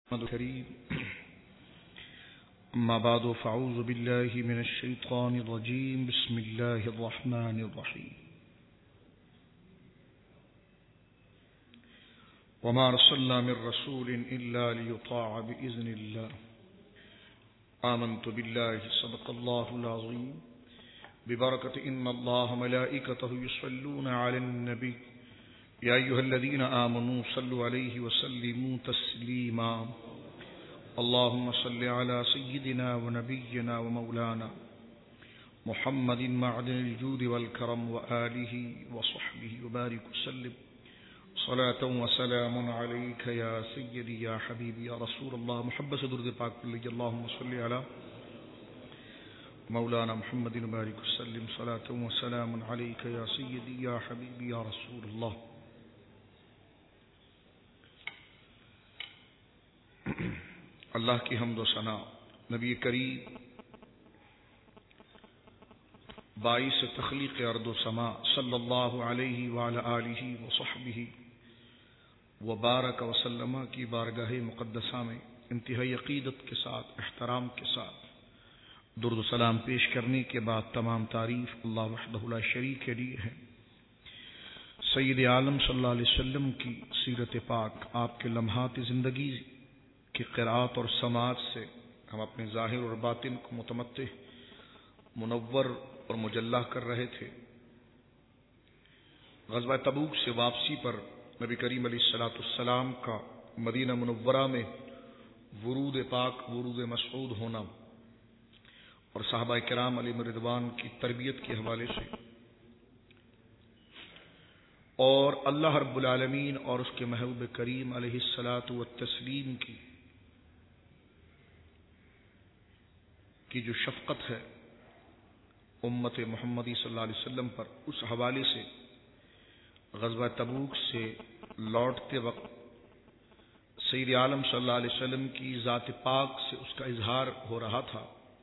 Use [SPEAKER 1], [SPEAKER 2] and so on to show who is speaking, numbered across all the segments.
[SPEAKER 1] الكريم أما بعد فأعوذ بالله من الشيطان الرجيم بسم الله الرحمن الرحيم وما أرسلنا من رسول إلا ليطاع بإذن الله آمنت بالله صدق الله العظيم ببركة إن الله ملائكته يصلون على النبي يا أيها الذين آمنوا صلوا عليه وسلموا تسليما اللهم صل على سيدنا ونبينا ومولانا محمد معدن الجود والكرم وآله وصحبه وبارك وسلم صلاة وسلام عليك يا سيدي يا حبيبي يا رسول الله محبت سے درود پاک پڑھ لیجیے اللهم صل على مولانا محمد وبارك وسلم صلاة وسلام عليك يا سيدي يا حبيبي يا رسول الله. اللہ کی حمد و ثنا نبی کریم باعث تخلیق ارض و سما صلی اللہ علیہ وعلی آلہ وصحبہ وبارک وسلم کی بارگاہ مقدسہ میں انتہائی عقیدت کے ساتھ احترام کے ساتھ درود و سلام پیش کرنے کے بعد تمام تعریف اللہ وحدہ لا شریک کے لیے ہے. سید عالم صلی اللہ علیہ وسلم کی سیرت پاک آپ کے لمحات زندگی کی قرأت اور سماعت سے ہم اپنے ظاہر اور باطن کو متمتع منور اور مجلہ کر رہے تھے. غزوہ تبوک سے واپسی پر نبی کریم علیہ الصلوۃ والسلام کا مدینہ منورہ میں ورود پاک ورود مسعود ہونا اور صحابہ کرام علیہم رضوان کی تربیت کے حوالے سے اور اللہ رب العالمین اور اس کے محبوب کریم علیہ الصلوۃ والتسلیم کی جو شفقت ہے امت محمدی صلی اللہ علیہ وسلم پر، اس حوالے سے غزوہ تبوک سے لوٹتے وقت سید عالم صلی اللہ علیہ وسلم کی ذات پاک سے اس کا اظہار ہو رہا تھا.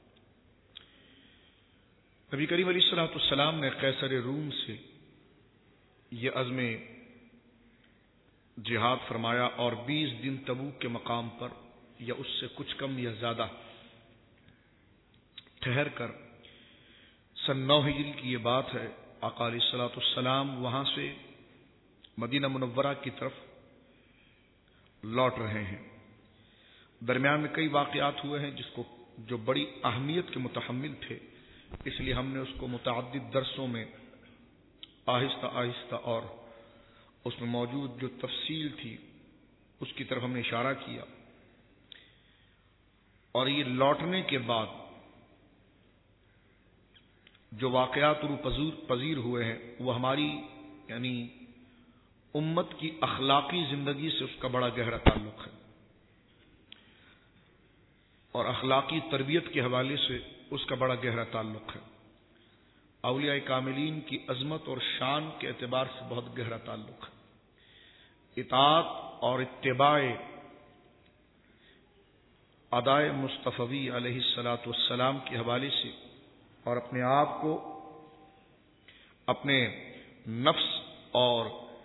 [SPEAKER 1] نبی کریم علیہ الصلوۃ والسلام نے قیصر روم سے یہ عزم جہاد فرمایا اور 20 دن تبوک کے مقام پر یا اس سے کچھ کم یا زیادہ ٹھہر کر سن 9 ہجری کی یہ بات ہے آقا علیہ الصلوۃ والسلام وہاں سے مدینہ منورہ کی طرف لوٹ رہے ہیں. درمیان میں کئی واقعات ہوئے ہیں جو بڑی اہمیت کے متحمل تھے، اس لیے ہم نے اس کو متعدد درسوں میں آہستہ آہستہ اور اس میں موجود جو تفصیل تھی اس کی طرف ہم نے اشارہ کیا. اور یہ لوٹنے کے بعد جو واقعات روح پذیر ہوئے ہیں وہ ہماری یعنی امت کی اخلاقی زندگی سے اس کا بڑا گہرا تعلق ہے اور اخلاقی تربیت کے حوالے سے اس کا بڑا گہرا تعلق ہے. اولیاء کاملین کی عظمت اور شان کے اعتبار سے بہت گہرا تعلق ہے. اطاعت اور اتباع ادائے مصطفی علیہ الصلوۃ والسلام کے حوالے سے اور اپنے آپ کو اپنے نفس اور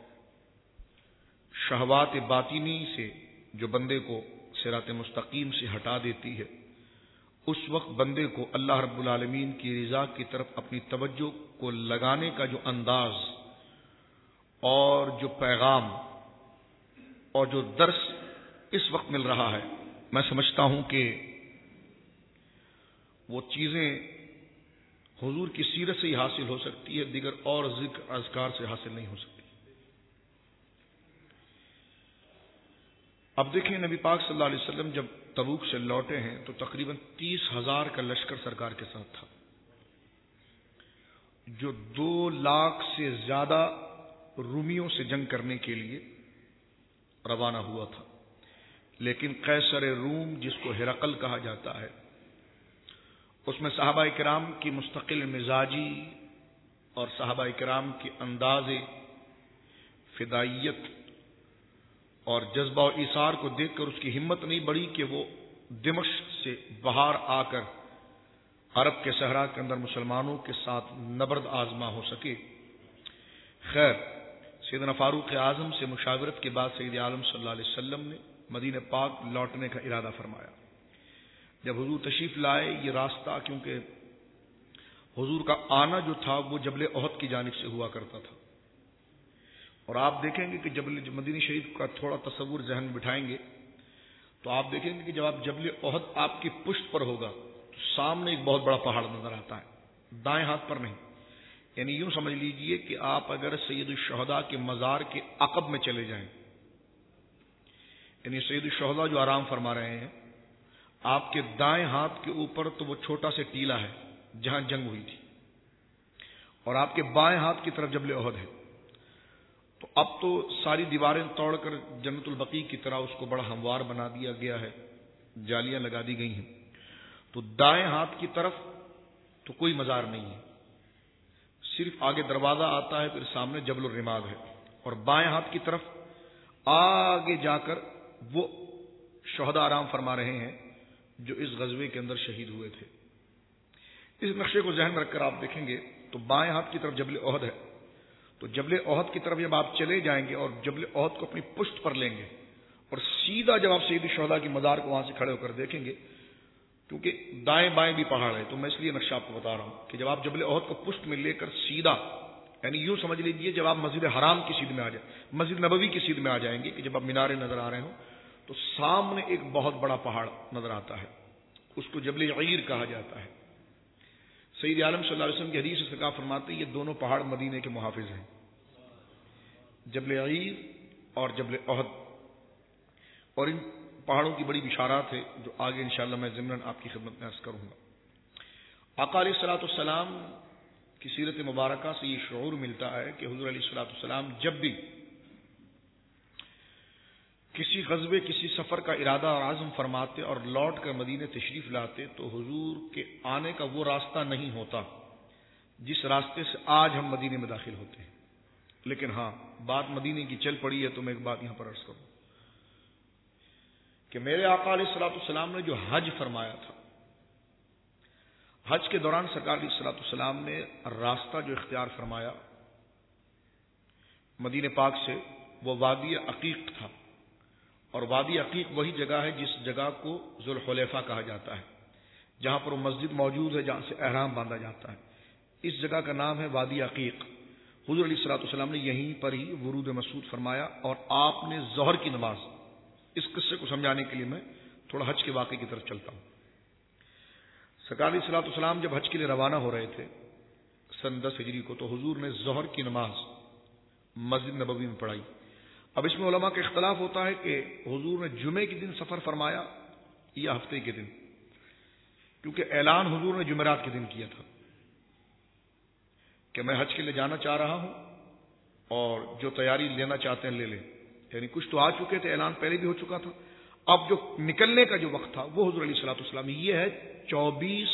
[SPEAKER 1] شہوات باطنی سے جو بندے کو صراط مستقیم سے ہٹا دیتی ہے، اس وقت بندے کو اللہ رب العالمین کی رضا کی طرف اپنی توجہ کو لگانے کا جو انداز اور جو پیغام اور جو درس اس وقت مل رہا ہے، میں سمجھتا ہوں کہ وہ چیزیں حضور کی سیرت سے ہی حاصل ہو سکتی ہے، دیگر اور ذکر اذکار سے حاصل نہیں ہو سکتی. اب دیکھیں نبی پاک صلی اللہ علیہ وسلم جب تبوک سے لوٹے ہیں تو تقریباً 30,000 کا لشکر سرکار کے ساتھ تھا جو 2 لاکھ سے زیادہ رومیوں سے جنگ کرنے کے لیے روانہ ہوا تھا. لیکن قیصر روم جس کو ہرقل کہا جاتا ہے، اس میں صحابہ کرام کی مستقل مزاجی اور صحابہ کرام کی انداز فدائیت اور جذبہ و ایثار کو دیکھ کر اس کی ہمت نہیں بڑھی کہ وہ دمشق سے باہر آ کر عرب کے صحرا کے اندر مسلمانوں کے ساتھ نبرد آزما ہو سکے. خیر، سیدنا فاروق اعظم سے مشاورت کے بعد سید عالم صلی اللہ علیہ وسلم نے مدینہ پاک لوٹنے کا ارادہ فرمایا۔ جب حضور تشریف لائے، یہ راستہ کیونکہ حضور کا آنا جو تھا وہ جبل احد کی جانب سے ہوا کرتا تھا، اور آپ دیکھیں گے کہ مدینہ شریف کا تھوڑا تصور ذہن میں بٹھائیں گے تو آپ دیکھیں گے کہ جب آپ جبل احد آپ کی پشت پر ہوگا تو سامنے ایک بہت بڑا پہاڑ نظر آتا ہے، دائیں ہاتھ پر نہیں، یعنی یوں سمجھ لیجئے کہ آپ اگر سید الشہداء کے مزار کے عقب میں چلے جائیں، یعنی سید الشہداء جو آرام فرما رہے ہیں، آپ کے دائیں ہاتھ کے اوپر تو وہ چھوٹا سے ٹیلا ہے جہاں جنگ ہوئی تھی، اور آپ کے بائیں ہاتھ کی طرف جبل احد ہے۔ تو اب تو ساری دیواریں توڑ کر جنت البقیع کی طرح اس کو بڑا ہموار بنا دیا گیا ہے، جالیاں لگا دی گئی ہیں، تو دائیں ہاتھ کی طرف تو کوئی مزار نہیں ہے، صرف آگے دروازہ آتا ہے، پھر سامنے جبل الرماد ہے، اور بائیں ہاتھ کی طرف آگے جا کر وہ شہداء آرام فرما رہے ہیں جو اس غزوے کے اندر شہید ہوئے تھے۔ اس نقشے کو ذہن میں رکھ کر آپ دیکھیں گے تو بائیں ہاتھ کی طرف جبل احد ہے، تو جبل احد کی طرف جب آپ چلے جائیں گے اور جبل احد کو اپنی پشت پر لیں گے اور سیدھا جب آپ سید الشہداء کی مزار کو وہاں سے کھڑے ہو کر دیکھیں گے، کیونکہ دائیں بائیں بھی پہاڑ ہے تو میں اس لیے نقشہ آپ کو بتا رہا ہوں کہ جب آپ جبل احد کو پشت میں لے کر سیدھا، یعنی یوں سمجھ لیجئے جب آپ مسجد حرام کی سیدھ میں آ جائیں، مسجد نبوی کی سیدھ میں آ جائیں گے کہ جب آپ مینارے نظر آ رہے ہوں تو سامنے ایک بہت بڑا پہاڑ نظر آتا ہے، اس کو جبل عیر کہا جاتا ہے۔ سید عالم صلی اللہ علیہ وسلم کی حدیث سے فرماتے ہیں یہ دونوں پہاڑ مدینے کے محافظ ہیں، جبل عیر اور جبل احد، اور ان پہاڑوں کی بڑی بشارات ہے جو آگے انشاءاللہ میں ضمناً آپ کی خدمت میں عرض کروں گا۔ آقا علیہ الصلوۃ والسلام کی سیرت مبارکہ سے یہ شعور ملتا ہے کہ حضور علیہ الصلوۃ والسلام جب بھی کسی غزوے کسی سفر کا ارادہ اور عزم فرماتے اور لوٹ کر مدینہ تشریف لاتے تو حضور کے آنے کا وہ راستہ نہیں ہوتا جس راستے سے آج ہم مدینے میں داخل ہوتے ہیں، لیکن ہاں بات مدینے کی چل پڑی ہے تو میں ایک بات یہاں پر عرض کروں کہ میرے آقا علیہ الصلوۃ والسلام نے جو حج فرمایا تھا، حج کے دوران سرکار علیہ الصلوۃ والسلام نے راستہ جو اختیار فرمایا مدینہ پاک سے وہ وادی عقیق تھا، اور وادی عقیق وہی جگہ ہے جس جگہ کو ذوالحلیفہ کہا جاتا ہے، جہاں پر وہ مسجد موجود ہے جہاں سے احرام باندھا جاتا ہے، اس جگہ کا نام ہے وادی عقیق۔ حضور علیہ الصلوۃ والسلام نے یہیں پر ہی ورود مسعود فرمایا، اور آپ نے ظہر کی نماز، اس قصے کو سمجھانے کے لیے میں تھوڑا حج کے واقعے کی طرف چلتا ہوں۔ سرکار علیہ الصلوۃ والسلام جب حج کے لیے روانہ ہو رہے تھے سن 10 ہجری کو، تو حضور نے ظہر کی نماز مسجد نبوی میں پڑھائی۔ اب اس میں علماء کا اختلاف ہوتا ہے کہ حضور نے جمعے کے دن سفر فرمایا یا ہفتے کے دن، کیونکہ اعلان حضور نے جمعرات کے دن کیا تھا کہ میں حج کے لیے جانا چاہ رہا ہوں اور جو تیاری لینا چاہتے ہیں لے لیں، یعنی کچھ تو آ چکے تھے، اعلان پہلے بھی ہو چکا تھا، اب جو نکلنے کا جو وقت تھا وہ حضور علیہ الصلوۃ والسلام یہ ہے 24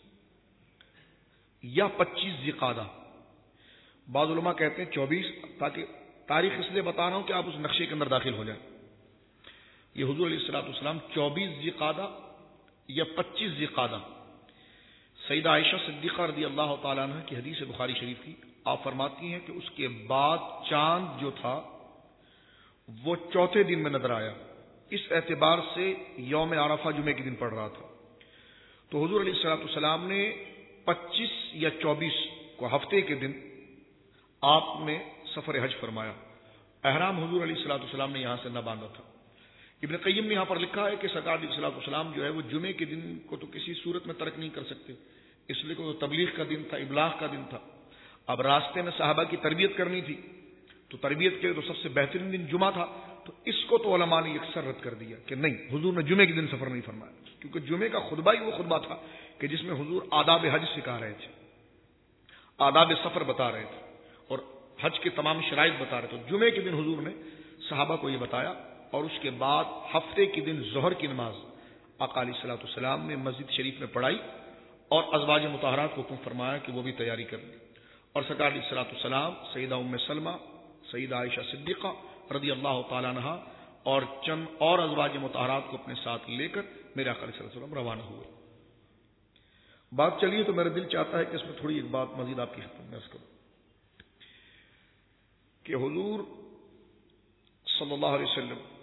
[SPEAKER 1] یا 25 ذی القعدہ، بعض علماء کہتے ہیں 24، تاکہ تاریخ اس لیے بتا رہا ہوں کہ آپ اس نقشے کے اندر داخل ہو جائیں۔ یہ حضور علیہ الصلوۃ والسلام 24 ذی القعدہ یا 25 ذی القعدہ، سیدہ عائشہ صدیقہ رضی اللہ تعالیٰ عنہ کی حدیث بخاری شریف کی، آپ فرماتی ہیں کہ اس کے بعد چاند جو تھا وہ چوتھے دن میں نظر آیا، اس اعتبار سے یوم عرفہ جمعے کے دن پڑ رہا تھا۔ تو حضور علیہ الصلوۃ والسلام نے 25 یا 24 کو ہفتے کے دن آپ نے سفر حج فرمایا۔ احرام حضور علیہ الصلوۃ والسلام نے یہاں سے نہ باندھا تھا۔ ابن قیم نے یہاں پر لکھا ہے کہ سرکار علیہ الصلوۃ والسلام جو ہے وہ جمعے کے دن کو تو کسی صورت میں ترک نہیں کر سکتے، اس لیے کہ وہ تبلیغ کا دن تھا، ابلاغ کا دن تھا۔ اب راستے میں صحابہ کی تربیت کرنی تھی تو تربیت کے لیے تو سب سے بہترین دن جمعہ تھا، تو اس کو تو علماء نے یکسر رد کر دیا کہ نہیں، حضور نے جمعے کے دن سفر نہیں فرمایا، کیونکہ جمعے کا خطبہ ہی وہ خطبہ تھا کہ جس میں حضور آداب حج سکھا رہے تھے، آداب سفر بتا رہے تھے اور حج کے تمام شرائط بتا رہے تھے۔ جمعے کے دن حضور نے صحابہ کو یہ بتایا، اور اس کے بعد ہفتے کے دن ظہر کی نماز آقا علیہ الصلوۃ والسلام نے مسجد شریف میں پڑھائی اور ازواج مطہرات کو حکم فرمایا کہ وہ بھی تیاری کر لیں، اور سرکار علیہ الصلوۃ والسلام سیدہ ام سلمہ، سیدہ عائشہ صدیقہ رضی اللہ تعالیٰ عنہ اور چند اور ازواج مطہرات کو اپنے ساتھ لے کر میرے آقا علیہ الصلوۃ والسلام روانہ ہوئے۔ بات چلیے تو میرا دل چاہتا ہے کہ اس میں تھوڑی ایک بات مزید آپ کی خدمت میں عرض کروں کہ حضور صلی اللہ علیہ وسلم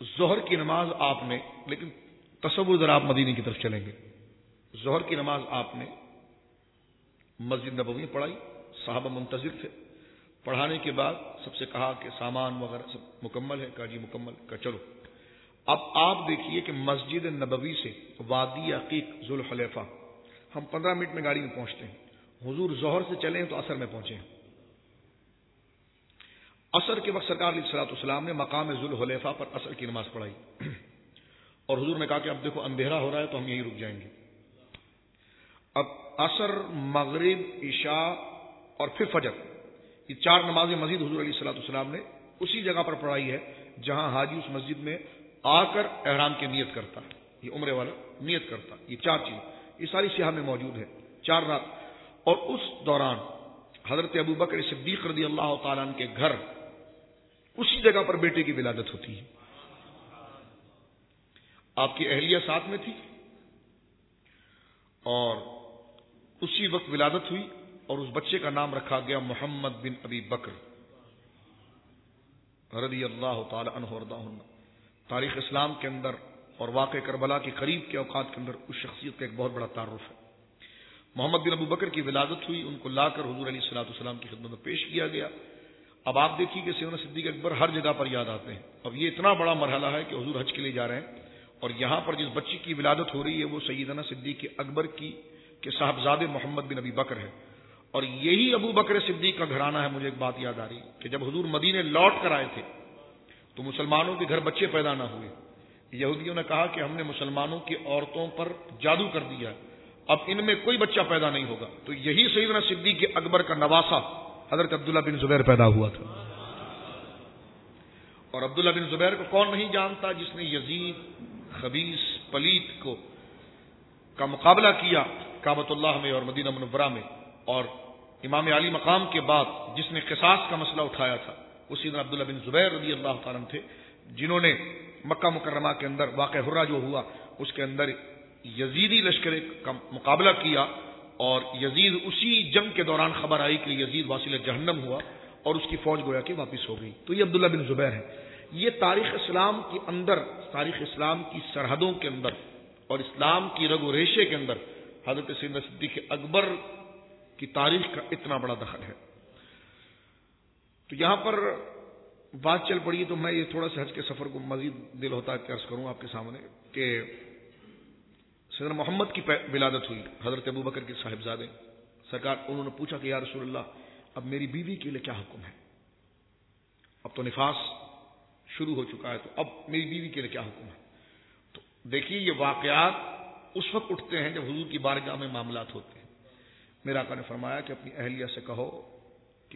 [SPEAKER 1] ظہر کی نماز آپ نے، لیکن تصور ذرا آپ مدینے کی طرف چلیں گے، ظہر کی نماز آپ نے مسجد نبوی میں پڑھائی، صحابہ منتظر تھے، پڑھانے کے بعد سب سے کہا کہ سامان وغیرہ سب مکمل ہے، کہا جی مکمل، کہا چلو اب آپ دیکھیے کہ مسجد نبوی سے وادی عقیق ذوالحلیفہ ہم 15 منٹ میں گاڑی میں پہنچتے ہیں، حضور ظہر سے چلے ہیں تو عصر میں پہنچے ہیں۔ عصر کے وقت سرکار علیہ الصلوۃ والسلام نے مقام ذوالحلیفہ پر عصر کی نماز پڑھائی اور حضور نے کہا کہ اب دیکھو اندھیرا ہو رہا ہے تو ہم یہیں رک جائیں گے۔ اب عصر، مغرب، عشاء اور پھر فجر، یہ 4 نمازیں مزید حضور علیہ الصلوۃ والسلام نے اسی جگہ پر پڑھائی ہے جہاں حاجی اس مسجد میں آ کر احرام کی نیت کرتا ہے، یہ عمرے والا نیت کرتا، یہ 4 چیز یہ ساری سیاح میں موجود ہے، 4 رات۔ اور اس دوران حضرت ابو بکر صدیق رضی اللہ تعالیٰ عنہ کے گھر اسی جگہ پر بیٹے کی ولادت ہوتی ہے، آپ کی اہلیہ ساتھ میں تھی اور اسی وقت ولادت ہوئی اور اس بچے کا نام رکھا گیا محمد بن ابی بکر رضی اللہ تعالی عنہ وارضاہ۔ تاریخ اسلام کے اندر اور واقع کربلا کے قریب کے اوقات کے اندر اس شخصیت کا ایک بہت بڑا تعارف ہے۔ محمد بن ابو بکر کی ولادت ہوئی، ان کو لا کر حضور علیہ الصلوۃ والسلام کی خدمت میں پیش کیا گیا۔ اب آپ دیکھیے کہ سیدنا صدیق اکبر ہر جگہ پر یاد آتے ہیں۔ اب یہ اتنا بڑا مرحلہ ہے کہ حضور حج کے لیے جا رہے ہیں اور یہاں پر جس بچی کی ولادت ہو رہی ہے وہ سیدنا صدیق اکبر کی کے صاحبزادے محمد بن ابی بکر ہے، اور یہی ابو بکر صدیق کا گھرانہ ہے۔ مجھے ایک بات یاد آ رہی ہے کہ جب حضور مدینے لوٹ کر آئے تھے تو مسلمانوں کے گھر بچے پیدا نہ ہوئے، یہودیوں نے کہا کہ ہم نے مسلمانوں کی عورتوں پر جادو کر دیا، اب ان میں کوئی بچہ پیدا نہیں ہوگا، تو یہی سیدنا صدیق اکبر کا نواسہ حضرت عبداللہ بن زبیر پیدا ہوا تھا۔ اور عبداللہ بن زبیر کو کون نہیں جانتا جس نے یزید خبیث پلیت کا مقابلہ کیا کعبۃ اللہ میں اور مدینہ منورہ میں، اور امام علی مقام کے بعد جس نے قصاص کا مسئلہ اٹھایا تھا وہ سیدنا عبداللہ بن زبیر رضی اللہ تعالیٰ عنہ تھے، جنہوں نے مکہ مکرمہ کے اندر واقع حرہ جو ہوا اس کے اندر یزیدی لشکر کا مقابلہ کیا، اور یزید اسی جنگ کے دوران خبر آئی کہ یزید واصل جہنم ہوا اور اس کی فوج گویا کہ واپس ہو گئی۔ تو یہ عبداللہ بن زبیر ہے۔ یہ تاریخ اسلام کے اندر، تاریخ اسلام کی سرحدوں کے اندر اور اسلام کی رگ و ریشے کے اندر حضرت سیدنا صدیق اکبر کی تاریخ کا اتنا بڑا دخل ہے۔ تو یہاں پر بات چل پڑی تو میں یہ تھوڑا سا حج کے سفر کو مزید دل ہوتا ہے کہ عرض کروں آپ کے سامنے کہ سیدنا محمد کی ولادت ہوئی، حضرت ابو بکر کے صاحبزادے سرکار، انہوں نے پوچھا کہ یا رسول اللہ اب میری بیوی کے لیے کیا حکم ہے؟ اب تو نفاس شروع ہو چکا ہے، تو اب میری بیوی کے لیے کیا حکم ہے؟ تو دیکھیے یہ واقعات اس وقت اٹھتے ہیں جب حضور کی بارگاہ میں معاملات ہوتے ہیں۔ میرے آقا نے فرمایا کہ اپنی اہلیہ سے کہو کہ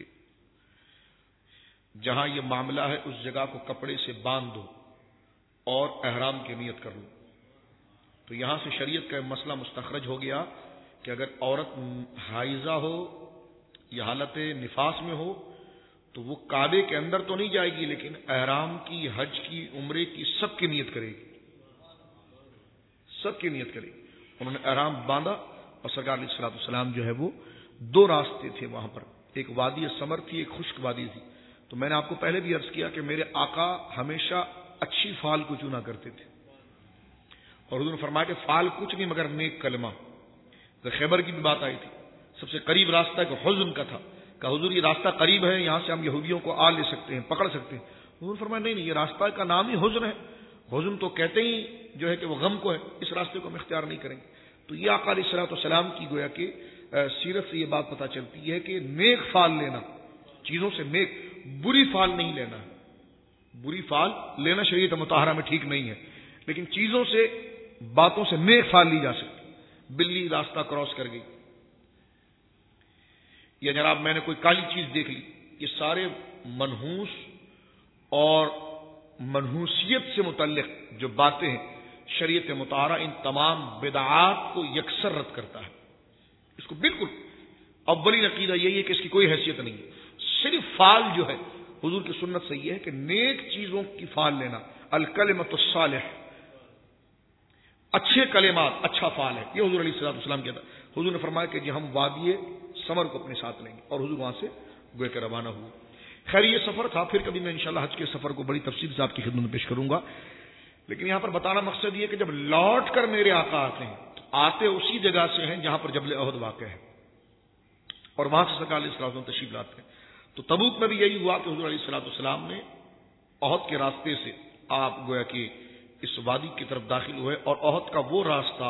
[SPEAKER 1] جہاں یہ معاملہ ہے اس جگہ کو کپڑے سے باندھ دو اور احرام کی نیت کر لو۔ تو یہاں سے شریعت کا مسئلہ مستخرج ہو گیا کہ اگر عورت حائضہ ہو یا حالت نفاس میں ہو تو وہ کعبے کے اندر تو نہیں جائے گی، لیکن احرام کی، حج کی، عمرے کی سب کی نیت کرے گی، سب کی نیت کرے گی۔ انہوں نے احرام باندھا اور سرکار علیہ الصلوۃ والسلام جو ہے وہ 2 راستے تھے وہاں پر، ایک وادی سمر تھی، ایک خشک وادی تھی۔ تو میں نے آپ کو پہلے بھی عرض کیا کہ میرے آقا ہمیشہ اچھی فال کو چنا کرتے تھے، اور حضور نے فرمایا کہ فال کچھ نہیں مگر نیک کلمہ۔ خیبر کی بھی بات آئی تھی، سب سے قریب راستہ کہ حزن کا تھا، کہ حضور یہ راستہ قریب ہے، یہاں سے ہم یہودیوں کو آ لے سکتے ہیں، پکڑ سکتے ہیں۔ حضور نے فرمایا نہیں، یہ راستہ کا نام ہی حزن ہے، حزن تو کہتے ہی جو ہے کہ وہ غم کو ہے، اس راستے کو ہم اختیار نہیں کریں گے۔ تو یہ آقا علیہ الصلوۃ والسلام کی گویا کہ سیرت سے یہ بات پتہ چلتی ہے کہ نیک فال لینا، چیزوں سے نیک، بری فال نہیں لینا ہے، بری فال لینا شریعت مطہرہ میں ٹھیک نہیں ہے، لیکن چیزوں سے، باتوں سے نیک فال لی جا سکتی۔ بلی راستہ کراس کر گئی، یا جناب میں نے کوئی کالی چیز دیکھ لی، یہ سارے منحوس اور منحوسیت سے متعلق جو باتیں ہیں، شریعت مطہرہ ان تمام بدعات کو یکسر رد کرتا ہے۔ اس کو بالکل اولین عقیدہ یہی ہے کہ اس کی کوئی حیثیت نہیں ہے۔ صرف فال جو ہے حضور کی سنت سے یہ ہے کہ نیک چیزوں کی فال لینا، الکلمۃ الصالح، اچھے کلمات، اچھا فال ہے، یہ حضور علیہ الصلوۃ والسلام کہتا۔ حضور نے فرمایا کہ جی ہم وادی سمر کو اپنے ساتھ لیں گے، اور حضور وہاں سے گویا کہ روانہ ہوئے۔ خیر یہ سفر تھا، پھر کبھی میں انشاءاللہ حج کے سفر کو بڑی تفصیل سے آپ کی خدمت میں پیش کروں گا، لیکن یہاں پر بتانا مقصد یہ کہ جب لوٹ کر میرے آقا آتے ہیں تو آتے اسی جگہ سے ہیں جہاں پر جبل احد واقع ہے، اور وہاں سے سرکار علیہ الصلوۃ والسلام تشریف لاتے ہیں۔ تو تبوک میں بھی یہی ہوا کہ حضور علیہ الصلوۃ والسلام نے احد کے راستے سے آپ گویا کہ اس وادی کی طرف داخل ہوئے، اور احد کا وہ راستہ،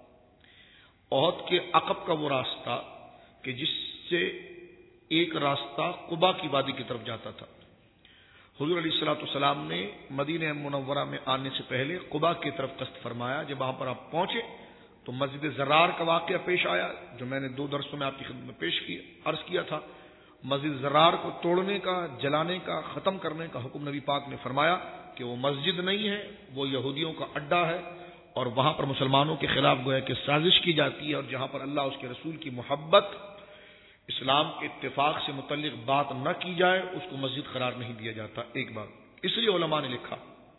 [SPEAKER 1] احد کے عقب کا وہ راستہ کہ جس سے ایک راستہ قبا کی وادی کی طرف جاتا تھا، حضور علیہ الصلوۃ والسلام نے مدینہ منورہ میں آنے سے پہلے قبا کی طرف قصد فرمایا۔ جب وہاں پر آپ پہنچے تو مسجد زرار کا واقعہ پیش آیا، جو میں نے 2 درسوں میں آپ کی خدمت میں پیش کیا، عرض کیا تھا۔ مسجد زرار کو توڑنے کا، جلانے کا، ختم کرنے کا حکم نبی پاک نے فرمایا کہ وہ مسجد نہیں ہے، وہ یہودیوں کا اڈا ہے، اور وہاں پر مسلمانوں کے خلاف گویا کہ سازش کی جاتی ہے، اور جہاں پر اللہ اس کے رسول کی محبت، اسلام کے اتفاق سے متعلق بات نہ کی جائے اس کو مسجد قرار نہیں دیا جاتا۔ ایک بات اس لیے علماء نے لکھا،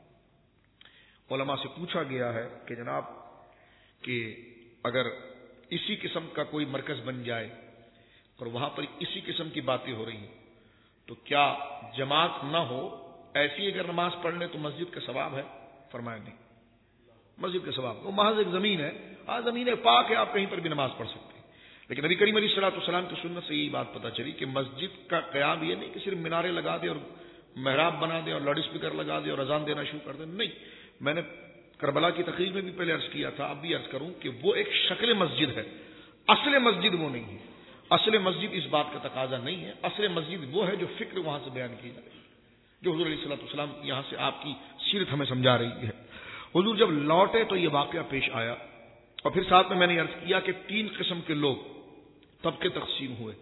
[SPEAKER 1] علماء سے پوچھا گیا ہے کہ جناب کہ اگر اسی قسم کا کوئی مرکز بن جائے اور وہاں پر اسی قسم کی باتیں ہو رہی ہیں تو کیا جماعت نہ ہو، ایسی اگر نماز پڑھ لیں تو مسجد کا ثواب ہے؟ فرمایا نہیں، مسجد کا ثواب، وہ محض ایک زمین ہے، زمین پاک ہے، آپ کہیں پر بھی نماز پڑھ سکتے ہیں۔ لیکن نبی کریم علیہ الصلوۃ والسلام کی سنت سے یہی بات پتہ چلی کہ مسجد کا قیام یہ نہیں کہ صرف مینارے لگا دے اور محراب بنا دے اور لاؤڈ اسپیکر لگا دے اور اذان دینا شروع کر دے، نہیں۔ میں نے کربلا کی تقریر میں بھی پہلے عرض کیا تھا، اب بھی عرض کروں کہ وہ ایک شکل مسجد ہے، اصل مسجد وہ نہیں ہے۔ اصل مسجد اس بات کا تقاضا نہیں ہے، اصل مسجد وہ ہے جو فکر وہاں سے بیان کی جا رہی ہے، جو حضور علیہ الصلوۃ والسلام یہاں سے آپ کی سیرت ہمیں سمجھا رہی ہے۔ حضور جب لوٹے تو یہ واقعہ پیش آیا، اور پھر ساتھ میں نے عرض کیا کہ 3 قسم کے لوگ طبقے تقسیم ہوئے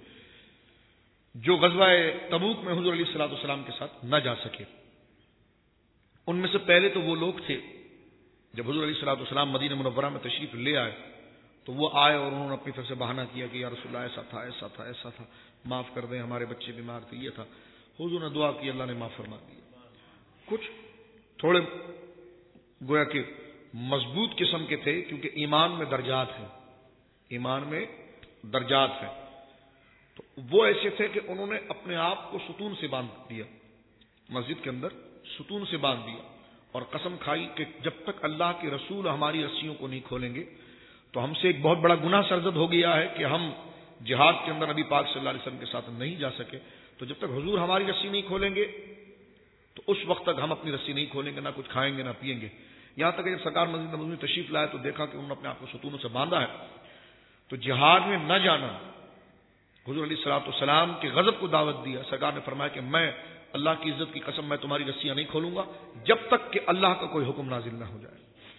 [SPEAKER 1] جو غزوہ تبوک میں حضور علیہ الصلوۃ والسلام کے ساتھ نہ جا سکے۔ ان میں سے پہلے تو وہ لوگ تھے جب حضور علیہ الصلوۃ والسلام مدینہ منورہ میں تشریف لے آئے تو وہ آئے اور انہوں نے اپنی طرف سے بہانہ کیا کہ یا رسول اللہ ایسا تھا ایسا تھا ایسا تھا، معاف کر دیں، ہمارے بچے بیمار تھے، یہ تھا۔ حضور نے دعا کی، اللہ نے معاف فرما دیا۔ کچھ تھوڑے گویا کہ مضبوط قسم کے تھے، کیونکہ ایمان میں درجات ہیں، ایمان میں درجات ہیں، تو وہ ایسے تھے کہ انہوں نے اپنے آپ کو ستون سے باندھ دیا، مسجد کے اندر ستون سے باندھ دیا، اور قسم کھائی کہ جب تک اللہ کے رسول ہماری رسیوں کو نہیں کھولیں گے تو ہم سے ایک بہت بڑا گناہ سرزد ہو گیا ہے کہ ہم جہاد کے اندر نبی پاک صلی اللہ علیہ وسلم کے ساتھ نہیں جا سکے، تو جب تک حضور ہماری رسی نہیں کھولیں گے تو اس وقت تک ہم اپنی رسی نہیں کھولیں گے، نہ کچھ کھائیں گے نہ پیئیں گے۔ یہاں تک کہ جب سرکار مسجد نبوی میں تشریف لائے تو دیکھا کہ انہوں نے اپنے آپ کو ستونوں سے باندھا ہے، تو جہاد میں نہ جانا، حضور علیہ الصلوۃ والسلام کے غضب کو دعوت دیا۔ سرکار نے فرمایا کہ میں اللہ کی عزت کی قسم میں تمہاری رسیاں نہیں کھولوں گا جب تک کہ اللہ کا کوئی حکم نازل نہ ہو جائے۔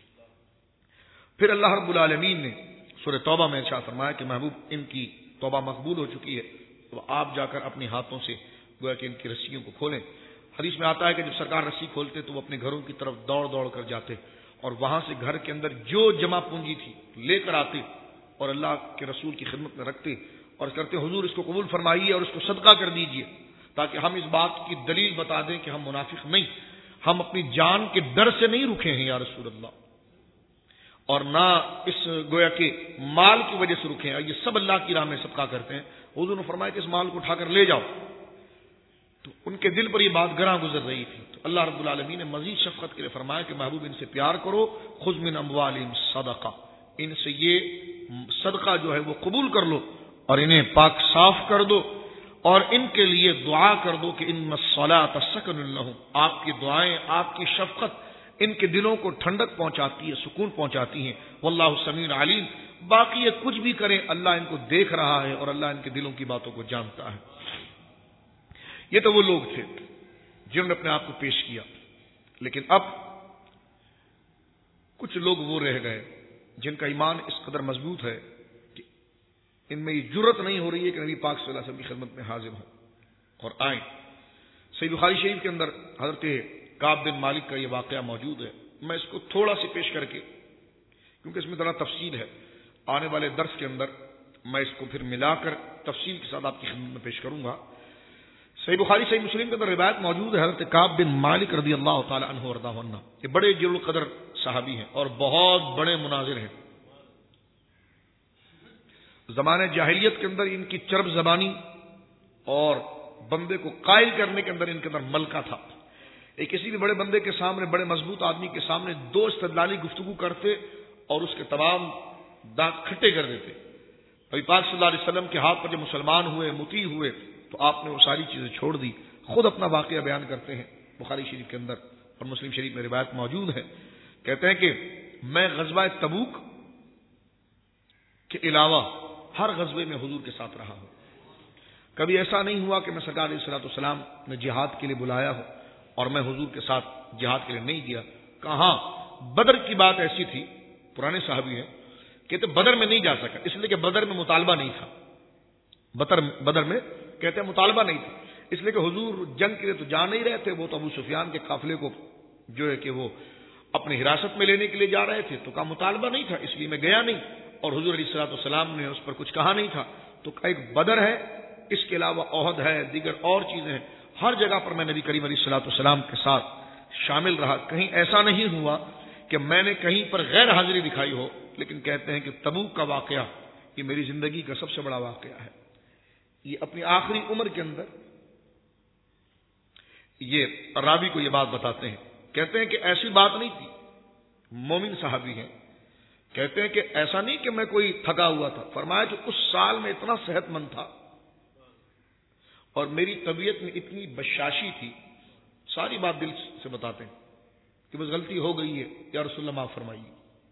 [SPEAKER 1] پھر اللہ رب العالمین نے سورہ توبہ میں ارشاد فرمایا کہ محبوب ان کی توبہ مقبول ہو چکی ہے، تو آپ جا کر اپنے ہاتھوں سے گویا کہ ان کی رسیوں کو کھولیں۔ حدیث میں آتا ہے کہ جب سرکار رسی کھولتے تو وہ اپنے گھروں کی طرف دوڑ دوڑ کر جاتے اور وہاں سے گھر کے اندر جو جمع پونجی تھی لے کر آتے اور اللہ کے رسول کی خدمت میں رکھتے اور کرتے حضور اس کو قبول فرمائیے اور اس کو صدقہ کر دیجئے، تاکہ ہم اس بات کی دلیل بتا دیں کہ ہم منافق نہیں، ہم اپنی جان کے ڈر سے نہیں رکے ہیں یا رسول اللہ، اور نہ اس گویا کہ مال کی وجہ سے رکے ہیں، یہ سب اللہ کی راہ میں صدقہ کرتے ہیں۔ حضور نے فرمایا کہ اس مال کو اٹھا کر لے جاؤ، تو ان کے دل پر یہ بات گراں گزر رہی تھی، تو اللہ رب العالمین نے مزید شفقت کے لیے فرمایا کہ محبوب ان سے پیار کرو، خذ من اموالہم صدقہ، ان سے یہ صدقہ جو ہے وہ قبول کر لو اور انہیں پاک صاف کر دو، اور ان کے لیے دعا کر دو کہ ان الصلاۃ سکن لہم، آپ کی دعائیں، آپ کی شفقت ان کے دلوں کو ٹھنڈک پہنچاتی ہے، سکون پہنچاتی ہیں۔ واللہ سمیع علیم، باقی یہ کچھ بھی کریں اللہ ان کو دیکھ رہا ہے اور اللہ ان کے دلوں کی باتوں کو جانتا ہے۔ یہ تو وہ لوگ تھے جنہوں نے اپنے آپ کو پیش کیا، لیکن اب کچھ لوگ وہ رہ گئے جن کا ایمان اس قدر مضبوط ہے کہ ان میں یہ جرت نہیں ہو رہی ہے کہ نبی پاک صلی اللہ علیہ وسلم کی خدمت میں حاضر ہوں اور آئیں۔ صحیح بخاری شریف کے اندر حضرت کعب بن مالک کا یہ واقعہ موجود ہے، میں اس کو تھوڑا سی پیش کر کے، کیونکہ اس میں ذرا تفصیل ہے، آنے والے درس کے اندر میں اس کو پھر ملا کر تفصیل کے ساتھ آپ کی خدمت میں پیش کروں گا۔ صحیح بخاری صحیح مسلم کے اندر روایت موجود ہے، حضرت کعب بن مالک رضی اللہ تعالی عنہ وارضہ عنہ، یہ بڑے جلیل القدر صحابی ہیں اور بہت بڑے مناظر ہیں۔ زمانہ جاہلیت کے اندر ان کی چرب زبانی اور بندے کو قائل کرنے کے اندر ان کے اندر ملکہ تھا. ایک کسی بھی بڑے بندے کے سامنے، بڑے مضبوط آدمی کے سامنے دو استدلالی گفتگو کرتے اور اس کے تمام دانت کھٹے کر دیتے. نبی پاک صلی اللہ علیہ وسلم کے ہاتھ پر جب مسلمان ہوئے، مطیع ہوئے، تو آپ نے وہ ساری چیزیں چھوڑ دی. خود اپنا واقعہ بیان کرتے ہیں بخاری شریف کے اندر اور مسلم شریف میں روایت موجود ہے. کہتے ہیں کہ میں غزوہ تبوک کے علاوہ ہر غزوے میں حضور کے ساتھ رہا ہوں. کبھی ایسا نہیں ہوا کہ میں سرکار علیہ الصلوۃ والسلام نے جہاد کے لیے بلایا ہو اور میں حضور کے ساتھ جہاد کے لیے نہیں گیا. کہاں بدر کی بات ایسی تھی، پرانے صحابی ہیں کہتے بدر میں نہیں جا سکا، اس لیے کہ بدر میں مطالبہ نہیں تھا. بدر میں کہتے ہیں مطالبہ نہیں تھا، اس لیے کہ حضور جنگ کے لیے تو جا نہیں رہے تھے. وہ تو ابو سفیان کے قافلے کو جو ہے کہ وہ اپنی حراست میں لینے کے لیے جا رہے تھے، تو کا مطالبہ نہیں تھا، اس لیے میں گیا نہیں. اور حضور علیہ الصلوۃ والسلام نے اس پر کچھ کہا نہیں تھا. تو ایک بدر ہے، اس کے علاوہ احد ہے، دیگر اور چیزیں ہیں. ہر جگہ پر میں نبی کریم علیہ الصلوۃ والسلام کے ساتھ شامل رہا. کہیں ایسا نہیں ہوا کہ میں نے کہیں پر غیر حاضری دکھائی ہو. لیکن کہتے ہیں کہ تبوک کا واقعہ یہ میری زندگی کا سب سے بڑا واقعہ ہے. یہ اپنی آخری عمر کے اندر یہ راوی کو یہ بات بتاتے ہیں. کہتے ہیں کہ ایسی بات نہیں تھی، مومن صحابی ہیں. کہتے ہیں کہ ایسا نہیں کہ میں کوئی تھکا ہوا تھا. فرمایا کہ اس سال میں اتنا صحت مند تھا اور میری طبیعت میں اتنی بشاشی تھی. ساری بات دل سے بتاتے ہیں کہ بس غلطی ہو گئی ہے یا رسول اللہ معاف فرمائیے.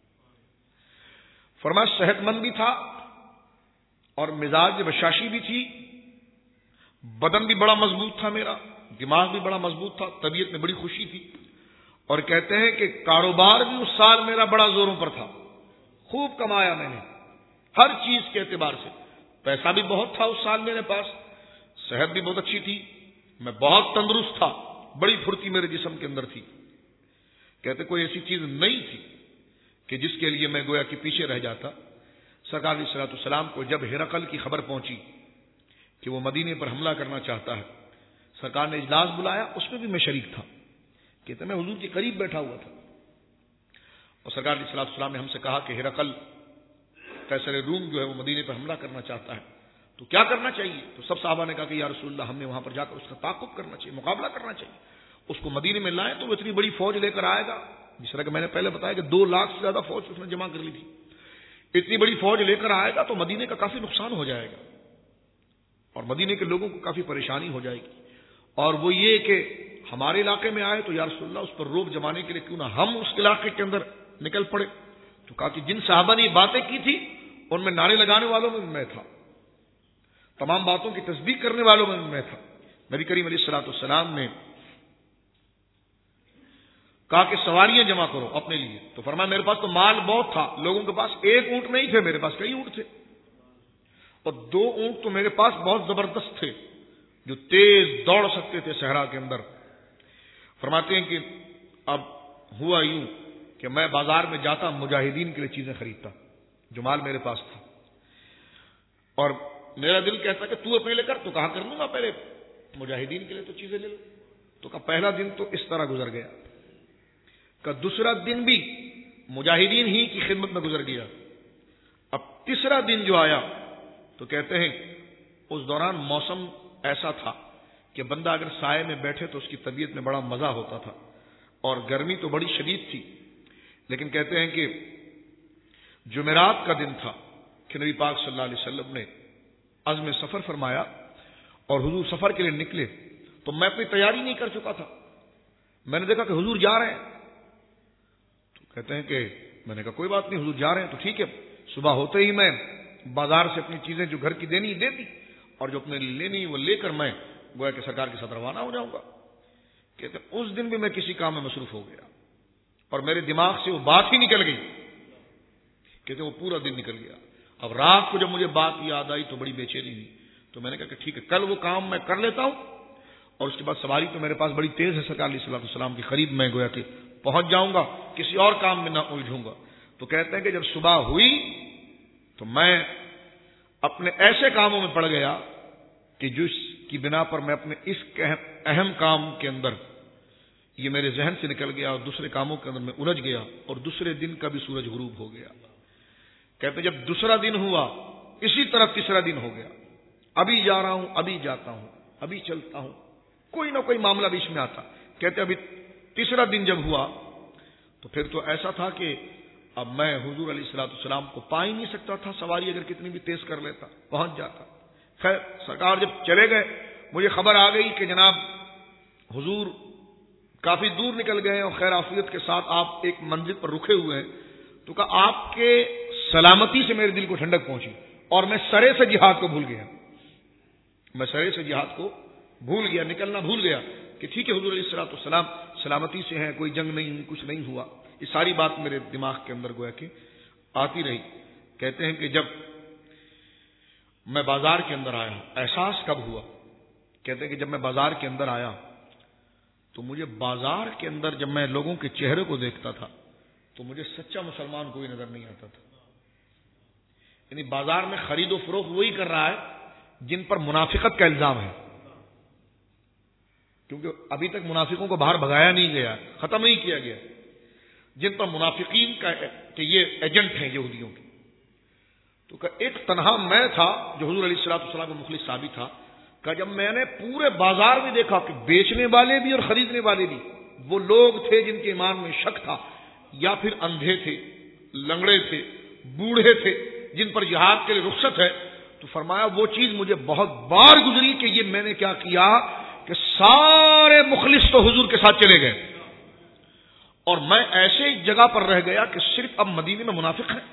[SPEAKER 1] فرمایا صحت مند بھی تھا اور مزاج بشاشی بھی تھی، بدن بھی بڑا مضبوط تھا، میرا دماغ بھی بڑا مضبوط تھا، طبیعت میں بڑی خوشی تھی. اور کہتے ہیں کہ کاروبار بھی اس سال میرا بڑا زوروں پر تھا، خوب کمایا میں نے ہر چیز کے اعتبار سے. پیسہ بھی بہت تھا اس سال میرے پاس، صحت بھی بہت اچھی تھی، میں بہت تندرست تھا، بڑی پھرتی میرے جسم کے اندر تھی. کہتے کوئی ایسی چیز نہیں تھی کہ جس کے لیے میں گویا کہ پیچھے رہ جاتا. سرکار علیہ الصلوۃ والسلام کو جب ہرقل کی خبر پہنچی کہ وہ مدینے پر حملہ کرنا چاہتا ہے، سرکار نے اجلاس بلایا، اس میں بھی میں شریک تھا. کہتے میں حضور کے قریب بیٹھا ہوا تھا اور سرکار علیہ الصلوۃ والسلام نے ہم سے کہا کہ ہرقل قیصر روم جو ہے وہ مدینے پر حملہ کرنا چاہتا ہے، تو کیا کرنا چاہیے؟ تو سب صحابہ نے کہا کہ یا رسول اللہ ہم نے وہاں پر جا کر اس کا تعاقب کرنا چاہیے، مقابلہ کرنا چاہیے. اس کو مدینے میں لائیں تو وہ اتنی بڑی فوج لے کر آئے گا، جس طرح کہ میں نے پہلے بتایا کہ 2 لاکھ سے زیادہ فوج اس نے جمع کر لی تھی. اتنی بڑی فوج لے کر آئے گا تو مدینے کا کافی نقصان ہو جائے گا اور مدینے کے لوگوں کو کافی پریشانی ہو جائے گی. اور وہ یہ کہ ہمارے علاقے میں آئے تو یا رسول اللہ اس پر روب جمانے کے لیے کیوں نہ ہم اس علاقے کے اندر نکل پڑے. تو کہا کہ جن صحابہ نے یہ باتیں کی تھی ان میں نعرے لگانے والوں میں بھی میں تھا، تمام باتوں کی تصدیق کرنے والوں میں بھی میں تھا. نبی کریم علیہ الصلوۃ والسلام نے کہا کہ سواریاں جمع کرو اپنے لیے. تو فرمایا میرے پاس تو مال بہت تھا، لوگوں کے پاس 1 اونٹ نہیں تھے، میرے پاس کئی اونٹ تھے، اور 2 اونٹ تو میرے پاس بہت زبردست تھے جو تیز دوڑ سکتے تھے صحرا کے اندر. فرماتے ہیں کہ اب ہوا یوں کہ میں بازار میں جاتا مجاہدین کے لیے چیزیں خریدتا، جو مال میرے پاس تھا، اور میرا دل کہتا کہ تو اپنے لے کر، تو کہا کر لوں گا پہلے مجاہدین کے لیے تو چیزیں لے لو. تو کہا پہلا دن تو اس طرح گزر گیا، کہ دوسرا دن بھی مجاہدین ہی کی خدمت میں گزر گیا. اب تیسرا دن جو آیا تو کہتے ہیں اس دوران موسم ایسا تھا کہ بندہ اگر سائے میں بیٹھے تو اس کی طبیعت میں بڑا مزہ ہوتا تھا، اور گرمی تو بڑی شدید تھی. لیکن کہتے ہیں کہ جمعرات کا دن تھا کہ نبی پاک صلی اللہ علیہ وسلم نے عزم سفر فرمایا اور حضور سفر کے لیے نکلے. تو میں اپنی تیاری نہیں کر چکا تھا، میں نے دیکھا کہ حضور جا رہے ہیں. تو کہتے ہیں کہ میں نے کہا کوئی بات نہیں، حضور جا رہے ہیں تو ٹھیک ہے. صبح ہوتے ہی میں بازار سے اپنی چیزیں جو گھر کی دینی دیتی اور جو اپنے لینی وہ لے کر میں گویا کہ سرکار کے ساتھ روانہ ہو جاؤں گا. کہتے ہیں اس دن بھی میں کسی کام میں مصروف ہو گیا اور میرے دماغ سے وہ بات ہی نکل گئی. کہتے وہ پورا دن نکل گیا. اب رات کو جب مجھے بات یاد آئی تو بڑی بے چینی ہوئی. تو میں نے کہا کہ ٹھیک ہے کل وہ کام میں کر لیتا ہوں، اور اس کے بعد سواری تو میرے پاس بڑی تیز ہے، سرکار علیہ الصلوۃ والسلام کے قریب میں گویا کہ پہنچ جاؤں گا، کسی اور کام میں نہ الجھوں گا. تو کہتے ہیں کہ جب صبح ہوئی تو میں اپنے ایسے کاموں میں پڑ گیا کہ جس کی بنا پر میں اپنے اس اہم کام کے اندر یہ میرے ذہن سے نکل گیا اور دوسرے کاموں کے اندر میں الجھ گیا، اور دوسرے دن کا بھی سورج غروب ہو گیا. کہتے جب دوسرا دن ہوا اسی طرح تیسرا دن ہو گیا، ابھی جا رہا ہوں ابھی جاتا ہوں، ابھی چلتا ہوں. کوئی نہ کوئی معاملہ بیچ میں آتا. کہتے ابھی تیسرا دن جب ہوا تو پھر تو ایسا تھا کہ اب میں حضور علیہ الصلوۃ والسلام کو پا ہی نہیں سکتا تھا. سواری اگر کتنی بھی تیز کر لیتا پہنچ جاتا. خیر سرکار جب چلے گئے مجھے خبر آ گئی کہ جناب حضور کافی دور نکل گئے اور خیر عافیت کے ساتھ آپ ایک منزل پر رکے ہوئے ہیں. تو کہا آپ کے سلامتی سے میرے دل کو ٹھنڈک پہنچی اور میں سرے سے جہاد کو بھول گیا. میں سرے سے جہاد کو بھول گیا, نکلنا بھول گیا کہ ٹھیک ہے حضور علیہ الصلوۃ والسلام سلامتی سے ہیں, کوئی جنگ نہیں, کچھ نہیں ہوا. یہ ساری بات میرے دماغ کے اندر گویا کہ آتی رہی. کہتے ہیں کہ جب میں بازار کے اندر آیا, احساس کب ہوا؟ کہتے ہیں کہ جب میں بازار کے اندر آیا تو مجھے بازار کے اندر جب میں لوگوں کے چہرے کو دیکھتا تھا تو مجھے سچا مسلمان کوئی نظر نہیں آتا تھا. یعنی بازار میں خرید و فروخت وہی کر رہا ہے جن پر منافقت کا الزام ہے, کیونکہ ابھی تک منافقوں کو باہر بھگایا نہیں گیا, ختم نہیں کیا گیا. جن پر منافقین کا کہ یہ ایجنٹ ہیں یہودیوں کے, تو ایک تنہا میں تھا جو حضور علیہ الصلوۃ والسلام کا مخلص صحابی تھا. کہ جب میں نے پورے بازار میں دیکھا کہ بیچنے والے بھی اور خریدنے والے بھی وہ لوگ تھے جن کے ایمان میں شک تھا, یا پھر اندھے تھے, لنگڑے تھے, بوڑھے تھے, جن پر جہاد کے لیے رخصت ہے, تو فرمایا وہ چیز مجھے بہت بار گزری کہ یہ میں نے کیا کیا کہ سارے مخلص تو حضور کے ساتھ چلے گئے اور میں ایسے جگہ پر رہ گیا کہ صرف اب مدینے میں منافق ہیں.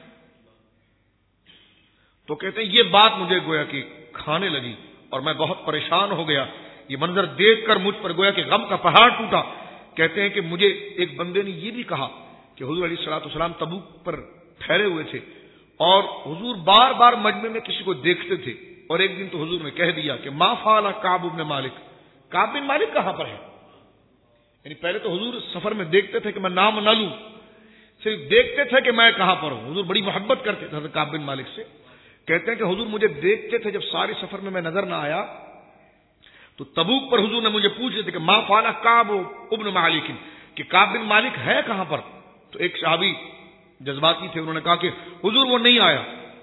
[SPEAKER 1] تو کہتے ہیں یہ بات مجھے گویا کہ کھانے لگی اور میں بہت پریشان ہو گیا. یہ منظر دیکھ کر مجھ پر گویا کہ غم کا پہاڑ ٹوٹا. کہتے ہیں کہ مجھے ایک بندے نے یہ بھی کہا کہ حضور علیہ الصلوۃ والسلام تبوک پر ٹھہرے ہوئے تھے اور حضور بار بار مجمع میں کسی کو دیکھتے تھے, اور ایک دن تو حضور نے کہہ دیا کہ ما فعل کعب بن مالک, کعب بن مالک کہاں پر ہے؟ یعنی پہلے تو حضور سفر میں دیکھتے تھے کہ میں نام نہ لوں, صرف دیکھتے تھے کہ میں کہاں پر ہوں. حضور بڑی محبت کرتے تھے کعب بن مالک سے. کہتے ہیں کہ حضور مجھے دیکھتے تھے, جب سارے سفر میں نظر نہ آیا تو تبوک پر حضور نے مجھے پوچھے تھے کہ ما فعل کعب ابن مالک, کہ کعب بن مالک ہے کہاں پر؟ تو ایک صحابی جذباتی تھے, انہوں نے کہا کہ حضور وہ نہیں آیا.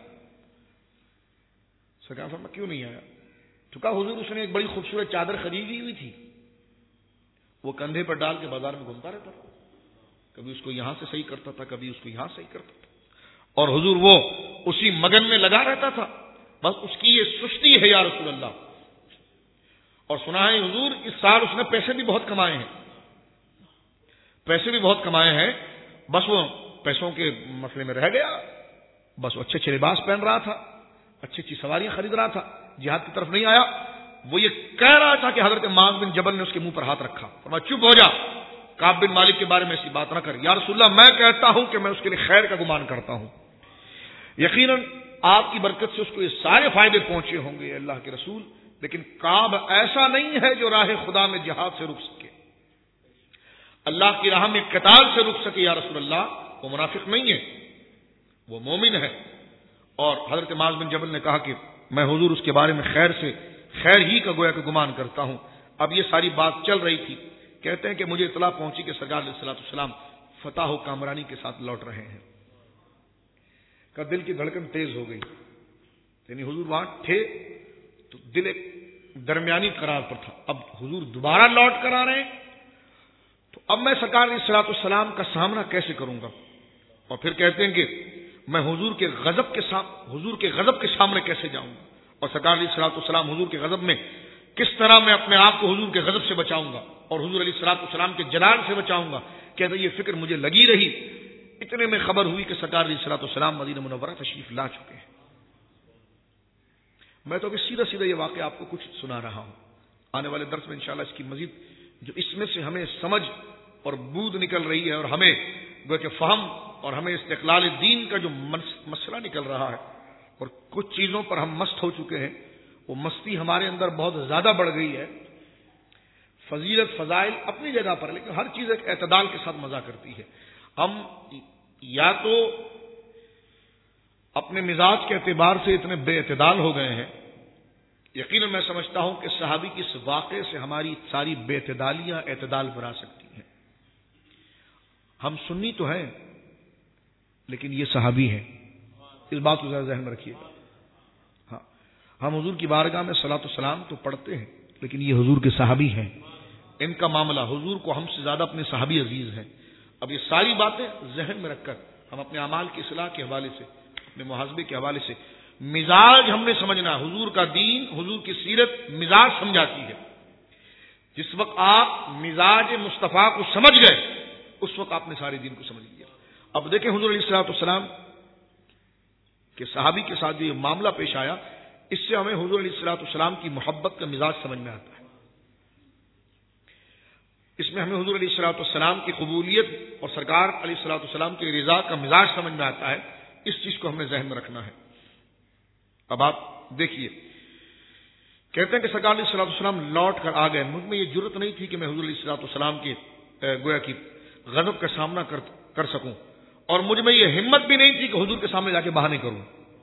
[SPEAKER 1] سرکار فرمایا کیوں نہیں آیا؟ تو کہا حضور اس نے ایک بڑی خوبصورت چادر خریدی ہوئی تھی, وہ کندھے پر ڈال کے بازار میں گھومتا رہتا تھا, کبھی اس کو یہاں سے صحیح کرتا تھا, کبھی اس کو یہاں صحیح کرتا تھا, اور حضور وہ اسی مگن میں لگا رہتا تھا. بس اس کی یہ سستی ہے یا رسول اللہ. اور سنا ہے حضور اس سال اس نے پیسے بھی بہت کمائے ہیں, پیسے بھی بہت کمائے ہیں, بس وہ پیسوں کے مسئلے میں رہ گیا. بس وہ اچھے اچھے لباس پہن رہا تھا, اچھی اچھی سواریاں خرید رہا تھا, جہاد کی طرف نہیں آیا. وہ یہ کہہ رہا تھا کہ حضرت معاذ بن جبل نے اس کے منہ پر ہاتھ رکھا, فرمایا چپ ہو جا, کعب بن مالک کے بارے میں ایسی بات نہ کر. یا رسول اللہ میں کہتا ہوں کہ میں اس کے لیے خیر کا گمان کرتا ہوں, یقیناً آپ کی برکت سے اس کو یہ سارے فائدے پہنچے ہوں گے اللہ کے رسول, لیکن کعب ایسا نہیں ہے جو راہ خدا میں جہاد سے رک سکے, اللہ کی راہ میں قتال سے رک سکے. یا رسول اللہ وہ منافق نہیں ہے, وہ مومن ہے. اور حضرت معاذ بن جبل نے کہا کہ میں حضور اس کے بارے میں خیر ہی کا گویا کہ گمان کرتا ہوں. اب یہ ساری بات چل رہی تھی. کہتے ہیں کہ مجھے اطلاع پہنچی کہ سرکار علیہ الصلوۃ والسلام فتح و کامرانی کے ساتھ لوٹ رہے ہیں. کا دل کی دھڑکن تیز ہو گئی, یعنی حضور وہاں تھے تو دل ایک درمیانی قرار پر تھا. اب حضور دوبارہ لوٹ کر آ رہے ہیں تو اب میں سرکار علیہ الصلوۃ والسلام کا سامنا کیسے کروں گا؟ اور پھر کہتے ہیں کہ میں حضور کے غضب کے سامنے کیسے جاؤں گا, اور سرکار علیہ الصلوۃ والسلام حضور کے غضب میں کس طرح میں اپنے آپ کو حضور کے غضب سے بچاؤں گا اور حضور علیہ الصلوۃ والسلام کے جلال سے بچاؤں گا. کہتے یہ فکر مجھے لگی رہی. اتنے میں خبر ہوئی کہ سرکار علیہ الصلوۃ والسلام مدینہ منورہ تشریف لا چکے ہیں. میں تو سیدھا یہ واقعہ آپ کو کچھ سنا رہا ہوں. آنے والے درس میں انشاءاللہ اس کی مزید جو اس میں سے ہمیں سمجھ اور بود نکل رہی ہے اور ہمیں گویا کہ فہم اور ہمیں استقلال دین کا جو مسئلہ نکل رہا ہے, اور کچھ چیزوں پر ہم مست ہو چکے ہیں, وہ مستی ہمارے اندر بہت زیادہ بڑھ گئی ہے. فضیلت فضائل اپنی جگہ پر, لیکن ہر چیز ایک اعتدال کے ساتھ مزہ کرتی ہے. ہم یا تو اپنے مزاج کے اعتبار سے اتنے بے اعتدال ہو گئے ہیں. یقیناً میں سمجھتا ہوں کہ صحابی کی اس واقعے سے ہماری ساری بے اعتدالیاں اعتدال پر آ سکتی ہیں. ہم سنی تو ہیں لیکن یہ صحابی ہیں, اس بات کو ذرا ذہن میں رکھیے گا. ہاں, ہم حضور کی بارگاہ میں صلاۃ و سلام تو پڑھتے ہیں لیکن یہ حضور کے صحابی ہیں، ان کا معاملہ حضور کو ہم سے زیادہ اپنے صحابی عزیز ہیں۔ اب یہ ساری باتیں ذہن میں رکھ کر ہم اپنے اعمال کی اصلاح کے حوالے سے، اپنے محاسبے کے حوالے سے مزاج ہم نے سمجھنا، حضور کا دین، حضور کی سیرت مزاج سمجھاتی ہے۔ جس وقت آپ مزاج مصطفیٰ کو سمجھ گئے اس وقت آپ نے سارے دین کو سمجھ لیا۔ اب دیکھیں حضور علیہ الصلوۃ والسلام کے صحابی کے ساتھ جو یہ معاملہ پیش آیا، اس سے ہمیں حضور علیہ الصلوۃ والسلام کی محبت کا مزاج سمجھ میں آتا ہے۔ اس میں ہمیں حضور علیہ الصلوۃ والسلام کی قبولیت اور سرکار علیہ الصلوۃ والسلام کی رضا کا مزاج سمجھ میں آتا ہے۔ اس چیز کو ہم نے ذہن میں رکھنا ہے۔ اب آپ دیکھیے، کہتے ہیں کہ سرکار علیہ الصلوۃ والسلام لوٹ کر آ گئے۔ مجھ میں یہ جرت نہیں تھی کہ میں حضور علیہ الصلوۃ والسلام کے گویا کی غضب کا سامنا کر سکوں، اور مجھ میں یہ ہمت بھی نہیں تھی کہ حضور کے سامنے جا کے بہانے کروں۔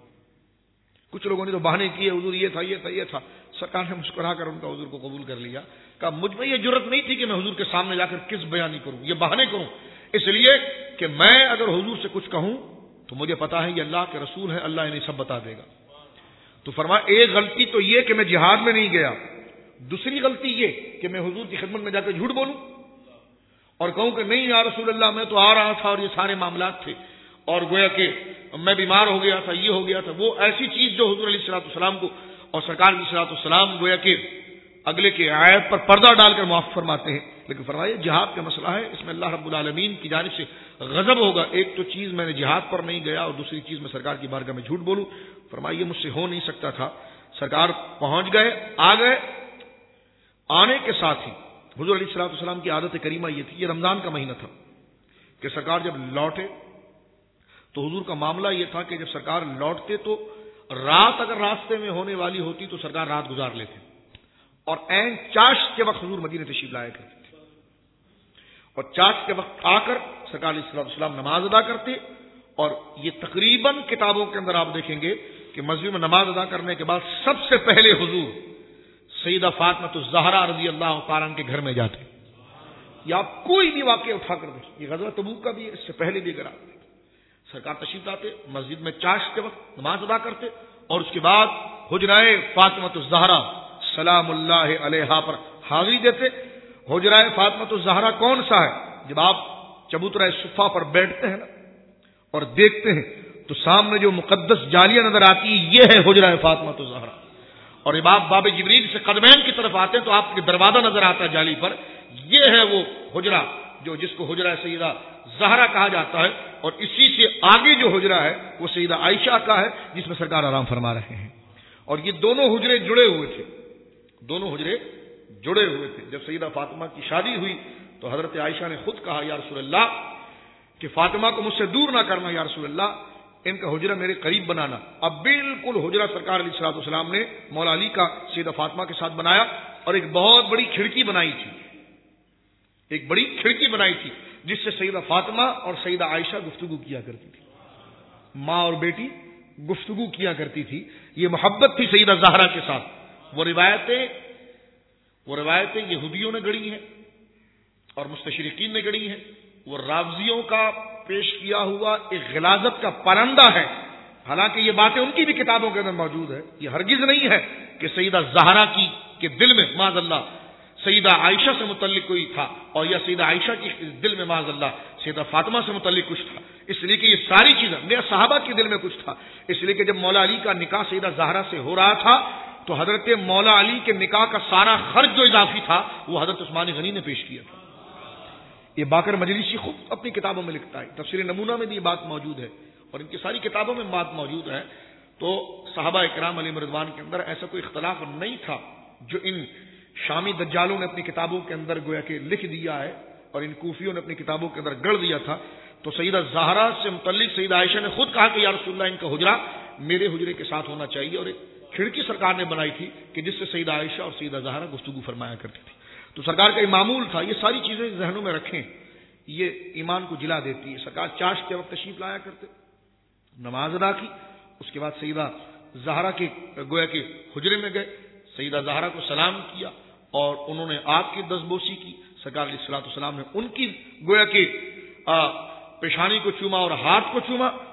[SPEAKER 1] کچھ لوگوں نے تو بہانے کیے، حضور یہ تھا یہ تھا یہ تھا، سرکار نے مسکرا کر ان کا حضور کو قبول کر لیا۔ کہا مجھ میں یہ جرت نہیں تھی کہ میں حضور کے سامنے جا کر کس بیانی کروں، یہ بہانے کروں، اس لیے کہ میں اگر حضور سے کچھ کہوں تو مجھے پتا ہے یہ اللہ کے رسول ہے، اللہ انہیں سب بتا دے گا۔ تو فرمایا ایک غلطی تو یہ کہ میں جہاد میں نہیں گیا، دوسری غلطی یہ کہ میں حضور کی خدمت میں جا کر جھوٹ بولوں اور کہوں کہ نہیں یا رسول اللہ میں تو آ رہا تھا اور یہ سارے معاملات تھے، اور گویا کہ میں بیمار ہو گیا تھا، یہ ہو گیا تھا، وہ ایسی چیز جو حضور علیہ الصلوۃ والسلام کو اور سرکار علیہ الصلوۃ والسلام گویا کہ اگلے کے عیب پر پردہ ڈال کر معاف فرماتے ہیں۔ لیکن فرمایا جہاد کا مسئلہ ہے، اس میں اللہ رب العالمین کی جانب سے غضب ہوگا۔ ایک تو چیز میں نے جہاد پر نہیں گیا اور دوسری چیز میں سرکار کی بارگاہ میں جھوٹ بولوں۔ فرمایا یہ مجھ سے ہو نہیں سکتا تھا۔ سرکار پہنچ گئے، آ گئے، آنے کے ساتھ ہی حضور علیہ الصلوۃ والسلام کی عادت کریمہ یہ تھی، یہ رمضان کا مہینہ تھا کہ سرکار جب لوٹے تو حضور کا معاملہ یہ تھا کہ جب سرکار لوٹتے تو رات اگر راستے میں ہونے والی ہوتی تو سرکار رات گزار لیتے، اور عین چاشت کے وقت حضور مدینہ تشریف لایا کرتے تھے، اور چاشت کے وقت آ کر سرکار علیہ الصلوۃ والسلام نماز ادا کرتے۔ اور یہ تقریباً کتابوں کے اندر آپ دیکھیں گے کہ مسجد میں نماز ادا کرنے کے بعد سب سے پہلے حضور سیدہ فاطمہ الزہرا رضی اللہ تعالیٰ عنہ کے گھر میں جاتے۔ یا آپ کوئی بھی واقعہ اٹھا کر دیکھیں، یہ غزوہ تبوک کا بھی ہے، اس سے پہلے بھی اگر آپ دیکھیں، سرکار تشریف لاتے، مسجد میں چاشت کے وقت نماز ادا کرتے، اور اس کے بعد حجرہ فاطمہ الزہرا سلام اللہ علیہا پر حاضری دیتے۔ حجرہ فاطمہ الزہرا کون سا ہے؟ جب آپ چبوترہ صفا پر بیٹھتے ہیں نا اور دیکھتے ہیں تو سامنے جو مقدس جالیہ نظر آتی ہے، یہ ہے حجرہ فاطمہ الزہرا۔ اور جب آپ باب جبریل سے قدمین کی طرف آتے ہیں تو آپ کے دروازہ نظر آتا ہے جالی پر، یہ ہے وہ حجرہ جو جس کو حجرہ سیدہ زہرا کہا جاتا ہے، اور اسی سے آگے جو حجرہ ہے وہ سیدہ عائشہ کا ہے جس میں سرکار آرام فرما رہے ہیں۔ اور یہ دونوں حجرے جڑے ہوئے تھے، دونوں حجرے جڑے ہوئے تھے۔ جب سیدہ فاطمہ کی شادی ہوئی تو حضرت عائشہ نے خود کہا یا رسول اللہ کہ فاطمہ کو مجھ سے دور نہ کرنا، یا رسول اللہ ان کا حجرہ میرے قریب بنانا۔ اب بالکل حجرہ سرکار علیہ الصلوۃ والسلام نے مولا علی کا سیدہ فاطمہ کے ساتھ بنایا، اور ایک بہت بڑی کھڑکی بنائی تھی، ایک بڑی کھڑکی بنائی تھی جس سے سیدہ فاطمہ اور سیدہ عائشہ گفتگو کیا کرتی تھی، ماں اور بیٹی گفتگو کیا کرتی تھی۔ یہ محبت تھی سیدہ زہرا کے ساتھ۔ وہ روایتیں یہودیوں نے گڑھی ہیں اور مستشرقین نے گڑھی ہیں۔ وہ رافضیوں کا پیش کیا ہوا ایک غلاظت کا پرندہ ہے، حالانکہ یہ باتیں ان کی بھی کتابوں کے اندر موجود ہے۔ یہ ہرگز نہیں ہے کہ سیدہ زہرا کے دل میں معاذ اللہ سیدہ عائشہ سے متعلق کوئی تھا، اور یا سیدہ عائشہ کے دل میں معاذ اللہ سیدہ فاطمہ سے متعلق کچھ تھا۔ اس لیے کہ یہ ساری چیزیں میرے صحابہ کے دل میں کچھ تھا، اس لیے کہ جب مولا علی کا نکاح سیدہ زہرا سے ہو رہا تھا تو حضرت مولا علی کے نکاح کا سارا خرچ جو اضافی تھا وہ حضرت عثمان غنی نے پیش کیا تھا۔ یہ باقر مجلسی خود اپنی کتابوں میں لکھتا ہے، تفسیر نمونہ میں بھی یہ بات موجود ہے، اور ان کی ساری کتابوں میں بات موجود ہے۔ تو صحابہ اکرام علیہم رضوان کے اندر ایسا کوئی اختلاف نہیں تھا جو ان شامی دجالوں نے اپنی کتابوں کے اندر گویا کہ لکھ دیا ہے اور ان کوفیوں نے اپنی کتابوں کے اندر گڑھ دیا تھا۔ تو سیدہ زہرا سے متعلق سیدہ عائشہ نے خود کہا کہ یا رسول اللہ ان کا حجرہ میرے حجرے کے ساتھ ہونا چاہیے، اور ایک کھڑکی سرکار نے بنائی تھی کہ جس سے سیدہ عائشہ اور سیدہ زہرا گفتگو فرمایا کرتی تھی۔ تو سرکار کا یہ معمول تھا۔ یہ ساری چیزیں ذہنوں میں رکھیں، یہ ایمان کو جلا دیتی ہے۔ سرکار چاشت کے وقت تشریف لایا کرتے، نماز ادا کی، اس کے بعد سیدہ زہرا کے گویا کے حجرے میں گئے، سیدہ زہرا کو سلام کیا اور انہوں نے آپ کی دستبوسی کی۔ سرکار علیہ الصلوۃ والسلام نے ان کی گویا کہ پیشانی کو چوما اور ہاتھ کو چوما،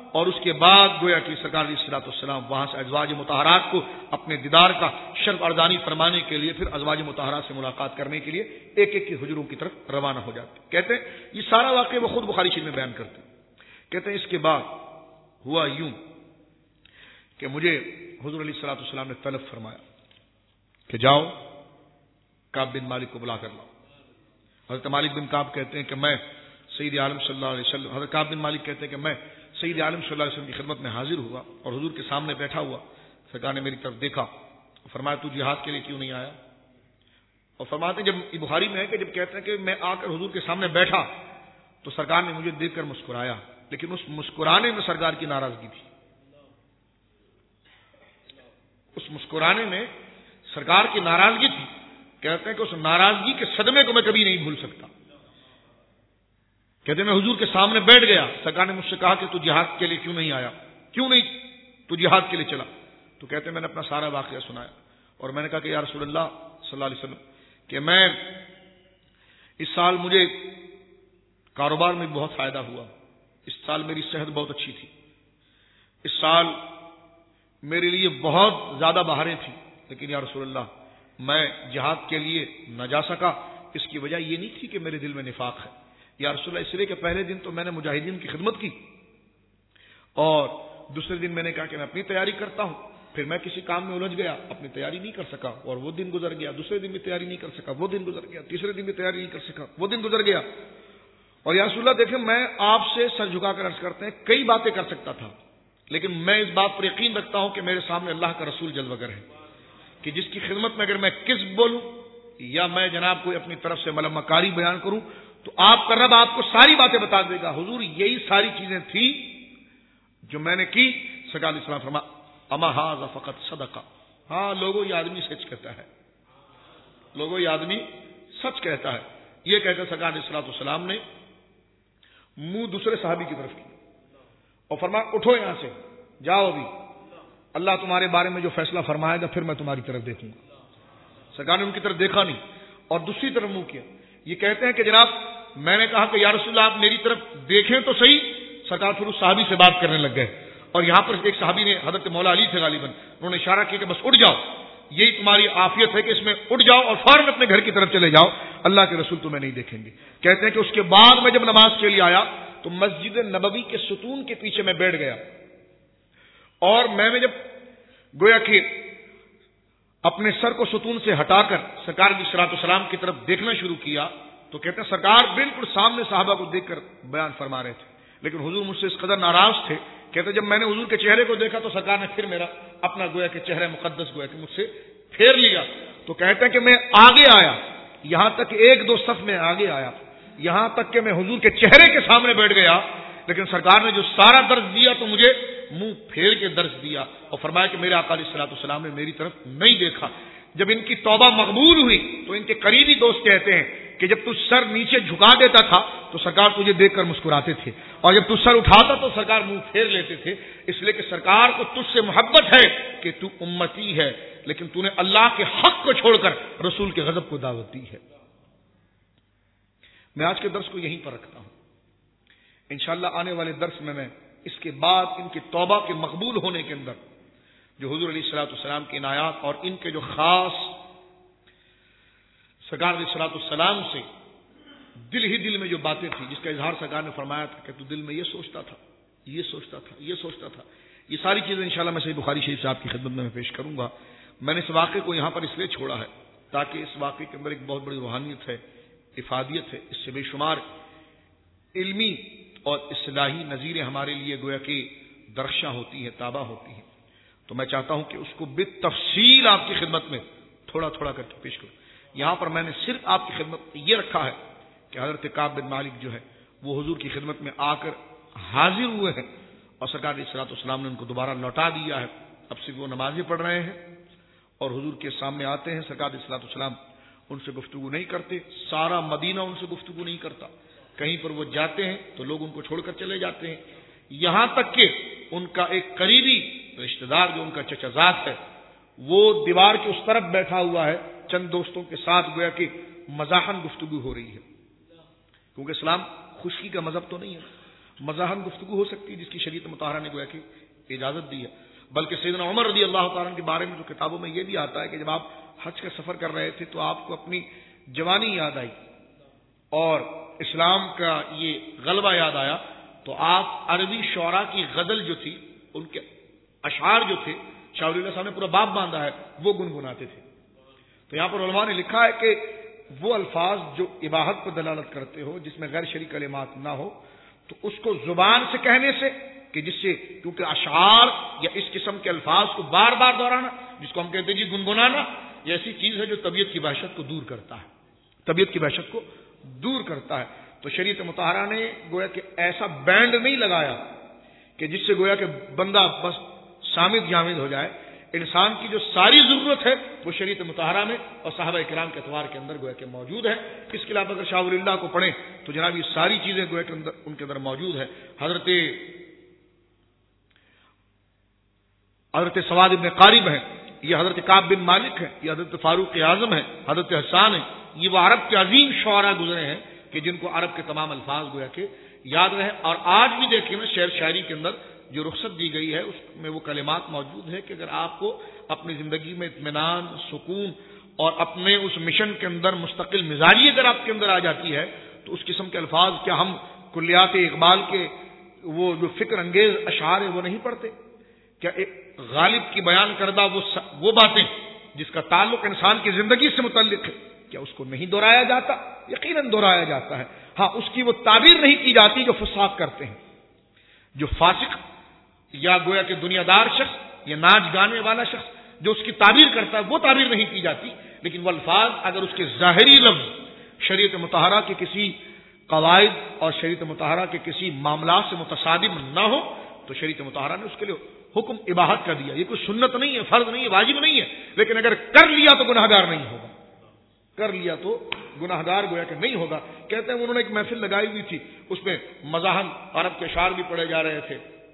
[SPEAKER 1] اور اس کے بعد گویا کہ سرکار علیہ الصلوۃ والسلام وہاں سے ازواج مطہرات کو اپنے دیدار کا شرف اردانی فرمانے کے لیے، پھر ازواج مطہرات سے ملاقات کرنے کے لیے ایک ایک کی حجروں کی طرف روانہ ہو جاتے. کہتے ہیں یہ سارا واقعہ وہ خود بخاری شریف میں بیان کرتے ہیں. کہتے ہیں اس کے بعد ہوا یوں کہ مجھے حضور علیہ الصلوۃ والسلام نے طلب فرمایا کہ جاؤ کعب بن مالک کو بلا کر لاؤ. حضرت مالک بن کعب کہتے ہیں کہ میں سید عالم صلی اللہ علیہ وسلم، حضرت کعب بن مالک کہتے ہیں کہ میں سید عالم صلی اللہ علیہ وسلم کی خدمت میں حاضر ہوا اور حضور کے سامنے بیٹھا ہوا. سرکار نے میری طرف دیکھا اور فرمایا تو جہاد کے لیے کیوں نہیں آیا؟ اور فرماتے ہیں جب یہ بخاری میں ہے کہ جب کہتے ہیں کہ میں آ کر حضور کے سامنے بیٹھا تو سرکار نے مجھے دیکھ کر مسکرایا، لیکن اس مسکرانے میں سرکار کی ناراضگی تھی. اس مسکرانے میں سرکار کی ناراضگی تھی. کہتے ہیں کہ اس ناراضگی کے صدمے کو میں کبھی نہیں بھول سکتا. کہتے ہیں میں حضور کے سامنے بیٹھ گیا. سرکار نے مجھ سے کہا کہ تو جہاد کے لیے کیوں نہیں آیا، کیوں نہیں تو جہاد کے لیے چلا؟ تو کہتے ہیں میں نے اپنا سارا واقعہ سنایا اور میں نے کہا کہ یا رسول اللہ صلی اللہ علیہ وسلم کہ میں اس سال مجھے کاروبار میں بہت فائدہ ہوا، اس سال میری صحت بہت اچھی تھی، اس سال میرے لیے بہت زیادہ بہاریں تھیں، لیکن یا رسول اللہ میں جہاد کے لیے نہ جا سکا. اس کی وجہ یہ نہیں تھی کہ میرے دل میں نفاق ہے یا رسول اللہ، اس لیے کہ پہلے دن تو میں نے مجاہدین کی خدمت کی اور دوسرے دن میں نے کہا کہ میں اپنی تیاری کرتا ہوں، پھر میں کسی کام میں الجھ گیا، اپنی تیاری نہیں کر سکا اور وہ دن گزر گیا. دوسرے دن بھی تیاری نہیں کر سکا، وہ دن گزر گیا. تیسرے دن بھی تیاری نہیں کر سکا، وہ دن گزر گیا. اور یا رسول اللہ دیکھیں میں آپ سے سر جھکا کر عرض کرتے ہیں کئی باتیں کر سکتا تھا، لیکن میں اس بات پر یقین رکھتا ہوں کہ میرے سامنے اللہ کا رسول جلوہ گر ہے کہ جس کی خدمت میں اگر میں کذب بولوں یا میں جناب کوئی اپنی طرف سے ملمکاری بیان کروں تو آپ کا رب آپ کو ساری باتیں بتا دے گا. حضور یہی ساری چیزیں تھیں جو میں نے کی. سرکار علیہ السلام فرما اما ھذا فقط صدقہ. ہاں لوگوں یہ آدمی سچ کہتا ہے، لوگوں یہ آدمی سچ کہتا ہے. یہ کہتے سرکار علیہ السلام نے منہ دوسرے صحابی کی طرف کی اور فرمایا اٹھو یہاں سے، جاؤ ابھی، اللہ تمہارے بارے میں جو فیصلہ فرمائے گا پھر میں تمہاری طرف دیکھوں گا. سرکار نے ان کی طرف دیکھا نہیں اور دوسری طرف منہ کیا. یہ کہتے ہیں کہ جناب میں نے کہا کہ یا رسول اللہ آپ میری طرف دیکھیں تو صحیح. سرکار پھر اس صحابی سے بات کرنے لگ گئے اور یہاں پر ایک صحابی نے حضرت مولا علی تھے غالباً، انہوں نے اشارہ کیا کہ بس اٹھ جاؤ، یہی تمہاری عافیت ہے کہ اس میں اٹھ جاؤ اور فوراً اپنے گھر کی طرف چلے جاؤ، اللہ کے رسول تمہیں نہیں دیکھیں گے. کہتے ہیں کہ اس کے بعد میں جب نماز کے لیے آیا تو مسجد نبوی کے ستون کے پیچھے میں بیٹھ گیا اور میں نے جب گویا کہ اپنے سر کو ستون سے ہٹا کر سرکار علیہ الصلوۃ والسلام کی طرف دیکھنا شروع کیا تو کہتے ہیں سرکار بالکل سامنے صحابہ کو دیکھ کر بیان فرما رہے تھے، لیکن حضور مجھ سے اس قدر ناراض تھے. کہتے جب میں نے حضور کے چہرے کو دیکھا تو سرکار نے پھر میرا اپنا گویا کہ چہرہ مقدس گویا کہ مجھ سے پھیر لیا. تو کہتے ہیں کہ میں آگے آیا، یہاں تک ایک دو صف میں آگے آیا، یہاں تک کہ میں حضور کے چہرے کے سامنے بیٹھ گیا، لیکن سرکار نے جو سارا درس دیا تو مجھے منہ پھیر کے درس دیا اور فرمایا کہ میرے آقا علیہ الصلوۃ والسلام نے میری طرف نہیں دیکھا. جب ان کی توبہ مقبول ہوئی تو ان کے قریبی دوست کہتے ہیں کہ جب تو سر نیچے جھکا دیتا تھا تو سرکار تجھے دیکھ کر مسکراتے تھے اور جب تو سر اٹھاتا تو سرکار منہ پھیر لیتے تھے، اس لیے کہ سرکار کو تجھ سے محبت ہے کہ تو امتی ہے، لیکن تو نے اللہ کے حق کو چھوڑ کر رسول کے غضب کو دعوت دی ہے. میں آج کے درس کو یہیں پر رکھتا ہوں. انشاءاللہ آنے والے درس میں اس کے بعد ان کی توبہ کے مقبول ہونے کے اندر جو حضور علیہ الصلوۃ والسلام کی عنایات اور ان کے جو خاص سرکار علیہ الصلوۃ والسلام سے دل ہی دل میں جو باتیں تھیں جس کا اظہار سرکار نے فرمایا تھا کہ تو دل میں یہ سوچتا تھا، یہ سوچتا تھا، یہ سوچتا تھا، یہ ساری چیزیں انشاءاللہ میں صحیح بخاری شریف سے آپ کی خدمت میں پیش کروں گا. میں نے اس واقعے کو یہاں پر اس لیے چھوڑا ہے تاکہ اس واقعے کے اندر ایک بہت بڑی روحانیت ہے، افادیت ہے، اس سے بے شمار علمی اور اصلاحی نظیریں ہمارے لیے گویا کہ درخشاں ہوتی ہیں، تابع ہوتی ہیں. تو میں چاہتا ہوں کہ اس کو بالتفصیل آپ کی خدمت میں تھوڑا تھوڑا کر کے پیش کروں. یہاں پر میں نے صرف آپ کی خدمت میں یہ رکھا ہے کہ حضرت کعب بن مالک جو ہے وہ حضور کی خدمت میں آ کر حاضر ہوئے ہیں اور سرکار علیہ الصلوۃ والسلام نے ان کو دوبارہ لوٹا دیا ہے. اب سے وہ نمازیں پڑھ رہے ہیں اور حضور کے سامنے آتے ہیں. سرکار علیہ الصلوۃ والسلام ان سے گفتگو نہیں کرتے، سارا مدینہ ان سے گفتگو نہیں کرتا. کہیں پر وہ جاتے ہیں تو لوگ ان کو چھوڑ کر چلے جاتے ہیں، یہاں تک کہ ان کا ایک قریبی رشتہ دار جو ان کا چچا زاد ہے وہ دیوار کے اس طرف بیٹھا ہوا ہے، چند دوستوں کے ساتھ گویا کہ مزاحن گفتگو ہو رہی ہے، کیونکہ اسلام خشکی کا مذہب تو نہیں ہے مزاحن گفتگو ہو سکتی ہے جس کی شریعت مطہرہ نے گویا کہ اجازت دی ہے. بلکہ سیدنا عمر رضی اللہ تعالیٰ کے بارے میں جو کتابوں میں یہ بھی آتا ہے کہ جب آپ حج کا سفر کر رہے تھے تو آپ کو اپنی جوانی یاد آئی اور اسلام کا یہ غلبہ یاد آیا, تو آپ عربی شعراء کی غزل جو تھی, ان کے اشعار جو تھے, شاہ ولی اللہ صاحب نے پورا باب باندھا ہے, وہ گنگناتے تھے. تو یہاں پر علماء نے لکھا ہے کہ وہ الفاظ جو اباحت پر دلالت کرتے ہو, جس میں غیر شرعی کلمات نہ ہو, تو اس کو زبان سے کہنے سے, کہ جس سے, کیونکہ اشعار یا اس قسم کے الفاظ کو بار بار دہرانا, جس کو ہم کہتے ہیں جی گنگنانا, یہ ایسی چیز ہے جو طبیعت کی وحشت کو دور کرتا ہے, طبیعت کی وحشت کو دور کرتا ہے. تو شریعت مطہرہ نے گویا کہ ایسا بینڈ نہیں لگایا کہ جس سے گویا کہ بندہ بس سامد جامد ہو جائے. انسان کی جو ساری ضرورت ہے وہ شریعت مطہرہ میں اور صحابہ کرام کے اعتبار کے اندر گویا کہ موجود ہے. اس کے علاوہ اگر شاہ ولی اللہ کو پڑھیں تو جناب یہ ساری چیزیں گویا کہ ان کے اندر موجود ہے. حضرت سواد ابن قارب ہیں, یہ حضرت کعب بن مالک ہیں, یہ حضرت فاروق اعظم ہیں, حضرت حسان ہیں. یہ وہ عرب کے عظیم شعراء گزرے ہیں کہ جن کو عرب کے تمام الفاظ گویا کہ یاد رہے. اور آج بھی دیکھیں نا شعر شاعری کے اندر جو رخصت دی گئی ہے اس میں وہ کلمات موجود ہے کہ اگر آپ کو اپنی زندگی میں اطمینان, سکون اور اپنے اس مشن کے اندر مستقل مزاجی اگر آپ کے اندر آ جاتی ہے تو اس قسم کے الفاظ کیا ہم کلیات اقبال کے وہ جو فکر انگیز اشعار ہیں وہ نہیں پڑھتے؟ کیا ایک غالب کی بیان کردہ وہ باتیں جس کا تعلق انسان کی زندگی سے متعلق ہے, کیا اس کو نہیں دہرایا جاتا؟ یقیناً دہرایا جاتا ہے. ہاں, اس کی وہ تعبیر نہیں کی جاتی جو فساق کرتے ہیں. جو فاسق یا گویا کہ دنیا دار شخص یا ناچ گانے والا شخص جو اس کی تعبیر کرتا ہے وہ تعبیر نہیں کی جاتی. لیکن وہ الفاظ اگر اس کے ظاہری لفظ شریعت مطہرہ کے کسی قواعد اور شریعت مطہرہ کے کسی معاملات سے متصادم نہ ہو تو شریعت مطہرہ نے اس کے لیے حکم اباحت کر دیا. یہ کوئی سنت نہیں ہے, فرض نہیں ہے, واجب نہیں ہے, لیکن اگر کر لیا تو گناہگار نہیں ہوگا, کر لیا تو گناہگار گویا کہ نہیں ہوگا. کہتے ہیں انہوں نے ایک محفل لگائی ہوئی تھی, اس میں مزاحن عرب کے اشعار بھی پڑھے جا رہے تھے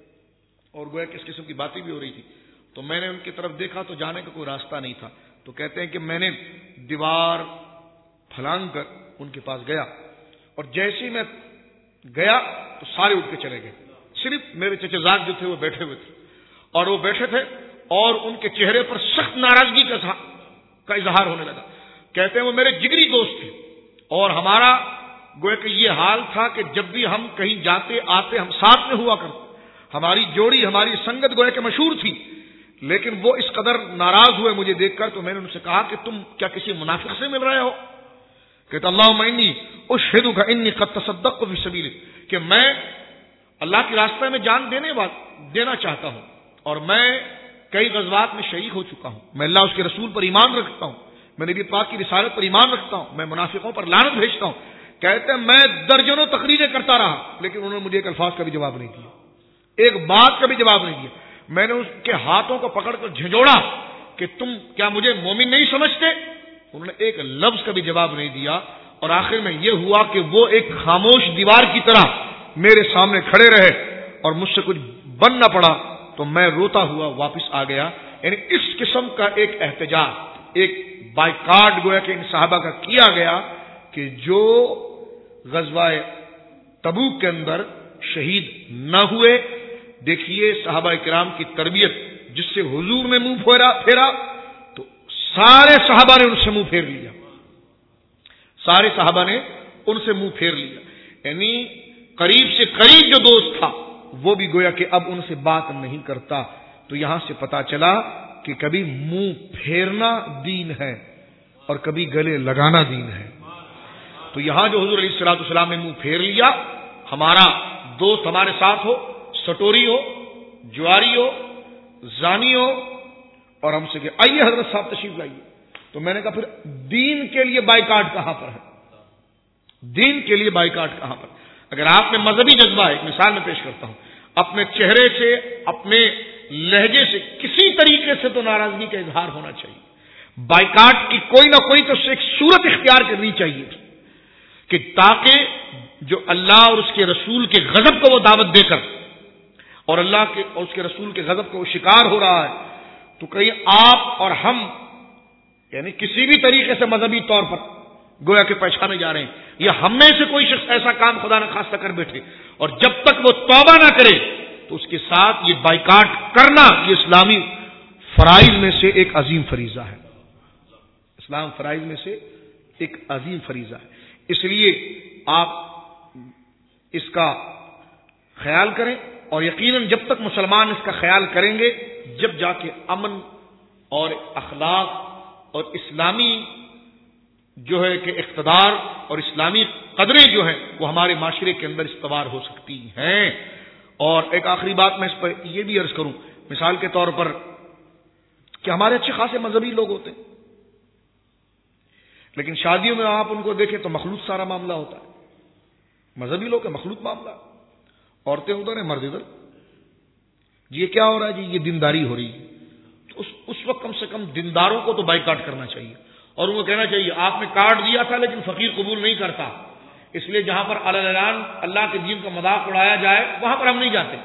[SPEAKER 1] اور گویا کہ اس قسم کی باتیں بھی ہو رہی تھی. تو میں نے ان کی طرف دیکھا تو جانے کا کوئی راستہ نہیں تھا. تو کہتے ہیں کہ میں نے دیوار پھلانگ کر ان کے پاس گیا اور جیسے ہی میں گیا تو سارے اٹھ کے چلے گئے. صرف میرے چچا زاد جو تھے وہ بیٹھے ہوئے تھے اور وہ بیٹھے تھے اور ان کے چہرے پر سخت ناراضگی کا اظہار ہونے لگا. کہتے ہیں وہ میرے جگری دوست تھے اور ہمارا گویا کہ یہ حال تھا کہ جب بھی ہم کہیں جاتے آتے ہم ساتھ میں ہوا کرتے, ہماری جوڑی ہماری سنگت گویا کہ مشہور تھی. لیکن وہ اس قدر ناراض ہوئے مجھے دیکھ کر تو میں نے ان سے کہا کہ تم کیا کسی منافق سے مل رہے ہو؟ کہتے اللہم انی اشہدک انی قد تصدقت فی سبیلک, کہ میں اللہ کے راستے میں جان دینا چاہتا ہوں اور میں کئی غزوات میں شریک ہو چکا ہوں, میں اللہ اس کے رسول پر ایمان رکھتا ہوں, میں نبی پاک کی رسالت پر ایمان رکھتا ہوں, میں منافقوں پر لعنت بھیجتا ہوں. کہتے ہیں میں درجنوں تقریریں کرتا رہا لیکن انہوں نے مجھے ایک الفاظ کا بھی جواب نہیں دیا, ایک بات کا بھی جواب نہیں دیا. میں نے اس کے ہاتھوں کو پکڑ کر جھنجھوڑا کہ تم کیا مجھے مومن نہیں سمجھتے؟ انہوں نے ایک لفظ کا بھی جواب نہیں دیا اور آخر میں یہ ہوا کہ وہ ایک خاموش دیوار کی طرح میرے سامنے کھڑے رہے اور مجھ سے کچھ بن نہ پڑا تو میں روتا ہوا واپس آ گیا. یعنی اس قسم کا ایک احتجاج, ایک بائیکاٹ گویا کہ ان صحابہ کا کیا گیا کہ جو غزوہ تبوک کے اندر شہید نہ ہوئے. دیکھیے صحابہ کرام کی تربیت, جس سے حضور نے منہ پھیرا تو سارے صحابہ نے ان سے منہ پھیر لیا, سارے صحابہ نے ان سے منہ پھیر لیا. یعنی قریب سے قریب جو دوست تھا وہ بھی گویا کہ اب ان سے بات نہیں کرتا. تو یہاں سے پتا چلا کہ کبھی منہ پھیرنا دین ہے اور کبھی گلے لگانا دین ہے. تو یہاں جو حضور علیہ الصلوۃ والسلام نے منہ پھیر لیا, ہمارا دوست ہمارے ساتھ ہو, سٹوری ہو, جواری ہو, زانی ہو, اور ہم سے کہ آئیے حضرت صاحب تشریف لائیے. تو میں نے کہا پھر دین کے لیے بائیکاٹ کہاں پر ہے؟ دین کے لیے بائیکاٹ کہاں پر؟ اگر آپ میں مذہبی جذبہ ہے, ایک مثال میں پیش کرتا ہوں, اپنے چہرے سے اپنے لہجے سے کسی طریقے سے تو ناراضگی کا اظہار ہونا چاہیے. بائیکاٹ کی کوئی نہ کوئی تو ایک صورت اختیار کرنی چاہیے کہ تاکہ جو اللہ اور اس کے رسول کے غضب کو وہ دعوت دے کر اور اللہ کے اور اس کے رسول کے غضب کو وہ شکار ہو رہا ہے تو کہیں آپ اور ہم یعنی کسی بھی طریقے سے مذہبی طور پر گویا کہ پہچانے جا رہے ہیں. یا ہم میں سے کوئی شخص ایسا کام خدا نہ خواستہ کر بیٹھے اور جب تک وہ توبہ نہ کرے تو اس کے ساتھ یہ بائیکاٹ کرنا یہ اسلامی فرائض میں سے ایک عظیم فریضہ ہے. اسلام فرائض میں سے ایک عظیم فریضہ ہے. اس لیے آپ اس کا خیال کریں اور یقیناً جب تک مسلمان اس کا خیال کریں گے جب جا کے امن اور اخلاق اور اسلامی جو ہے کہ اقتدار اور اسلامی قدریں جو ہیں وہ ہمارے معاشرے کے اندر استوار ہو سکتی ہیں. اور ایک آخری بات میں اس پر یہ بھی عرض کروں, مثال کے طور پر کہ ہمارے اچھے خاصے مذہبی لوگ ہوتے ہیں لیکن شادیوں میں آپ ان کو دیکھیں تو مخلوط سارا معاملہ ہوتا ہے. مذہبی لوگ کا مخلوط معاملہ, عورتیں ادھر ہیں مرد ادھر. جی یہ کیا ہو رہا ہے؟ جی یہ دینداری ہو رہی ہے. تو اس وقت کم سے کم دینداروں کو تو بائیکاٹ کرنا چاہیے اور ان کو کہنا چاہیے آپ نے کارڈ دیا تھا لیکن فقیر قبول نہیں کرتا, اس لیے جہاں پر اعلان اللہ کے دین کا مذاق اڑایا جائے وہاں پر ہم نہیں جاتے.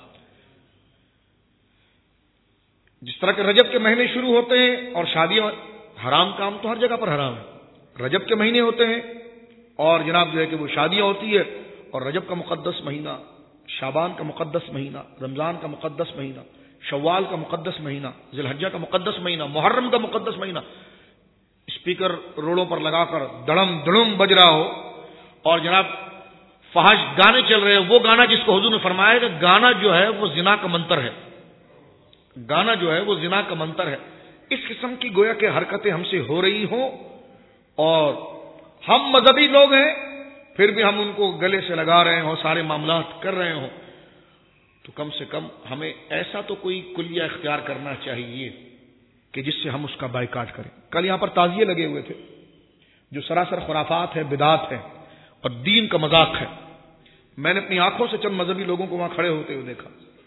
[SPEAKER 1] جس طرح کے رجب کے مہینے شروع ہوتے ہیں اور شادیاں, حرام کام تو ہر جگہ پر حرام ہے. رجب کے مہینے ہوتے ہیں اور جناب جو ہے کہ وہ شادیاں ہوتی ہے اور رجب کا مقدس مہینہ, شعبان کا مقدس مہینہ, رمضان کا مقدس مہینہ, شوال کا مقدس مہینہ, ذی الحجہ کا مقدس مہینہ, محرم کا مقدس مہینہ, اسپیکر روڈوں پر لگا کر دڑم دڑم بج رہا ہو اور جناب فحش گانے چل رہے ہیں. وہ گانا جس کو حضور نے فرمایا کہ گانا جو ہے وہ زنا کا منتر ہے, گانا جو ہے وہ زنا کا منتر ہے. اس قسم کی گویا کہ حرکتیں ہم سے ہو رہی ہوں اور ہم مذہبی لوگ ہیں پھر بھی ہم ان کو گلے سے لگا رہے ہوں, سارے معاملات کر رہے ہوں, تو کم سے کم ہمیں ایسا تو کوئی کلیہ اختیار کرنا چاہیے کہ جس سے ہم اس کا بائیکاٹ کریں. کل یہاں پر تعزیے لگے ہوئے تھے جو سراسر خرافات ہے, بدعات ہے اور دین کا مذاق ہے. میں نے اپنی آنکھوں سے چند مذہبی لوگوں کو وہاں کھڑے ہوتے ہوئے دیکھا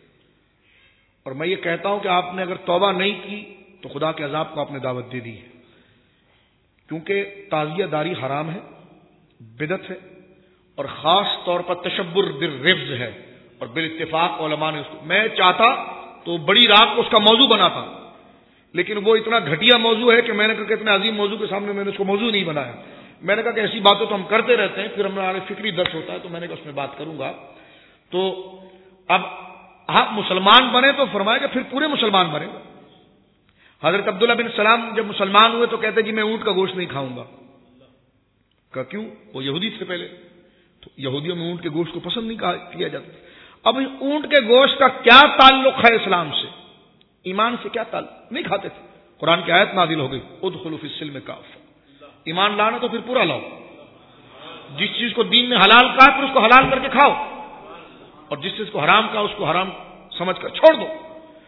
[SPEAKER 1] اور میں یہ کہتا ہوں کہ آپ نے اگر توبہ نہیں کی تو خدا کے عذاب کو آپ نے دعوت دے دی ہے, کیونکہ تعزیہ داری حرام ہے, بدعت ہے اور خاص طور پر تشبر بالرفض ہے. اور بالاتفاق علماء نے اس کو, میں چاہتا تو بڑی رات کو اس کا موضوع بناتا لیکن وہ اتنا گھٹیا موضوع ہے کہ میں نے کہا کہ اتنے عظیم موضوع کے سامنے میں نے اس کو موضوع نہیں بنایا. میں نے کہا کہ ایسی باتیں تو ہم کرتے رہتے ہیں, پھر ہمارا فکری درس ہوتا ہے, تو میں نے کہا اس میں بات کروں گا. تو اب آپ مسلمان بنے تو فرمایا کہ پھر پورے مسلمان بنے. حضرت عبداللہ بن سلام جب مسلمان ہوئے تو کہتے جی میں اونٹ کا گوشت نہیں کھاؤں گا. کہا کیوں؟ وہ یہودی تھے پہلے, تو یہودیوں میں اونٹ کے گوشت کو پسند نہیں کیا جاتا. اب اونٹ کے گوشت کا کیا تعلق ہے اسلام سے, ایمان سے کیا تعلق؟ نہیں کھاتے تھے. قرآن کی آیت نازل ہو گئی ادخلوا فی السلم کافہ, ایمان لانا تو پھر پورا لاؤ. جس چیز کو دین نے حلال کہا پھر اس کو حلال کر کے کھاؤ اور جس چیز کو حرام کہا اس کو حرام سمجھ کر چھوڑ دو.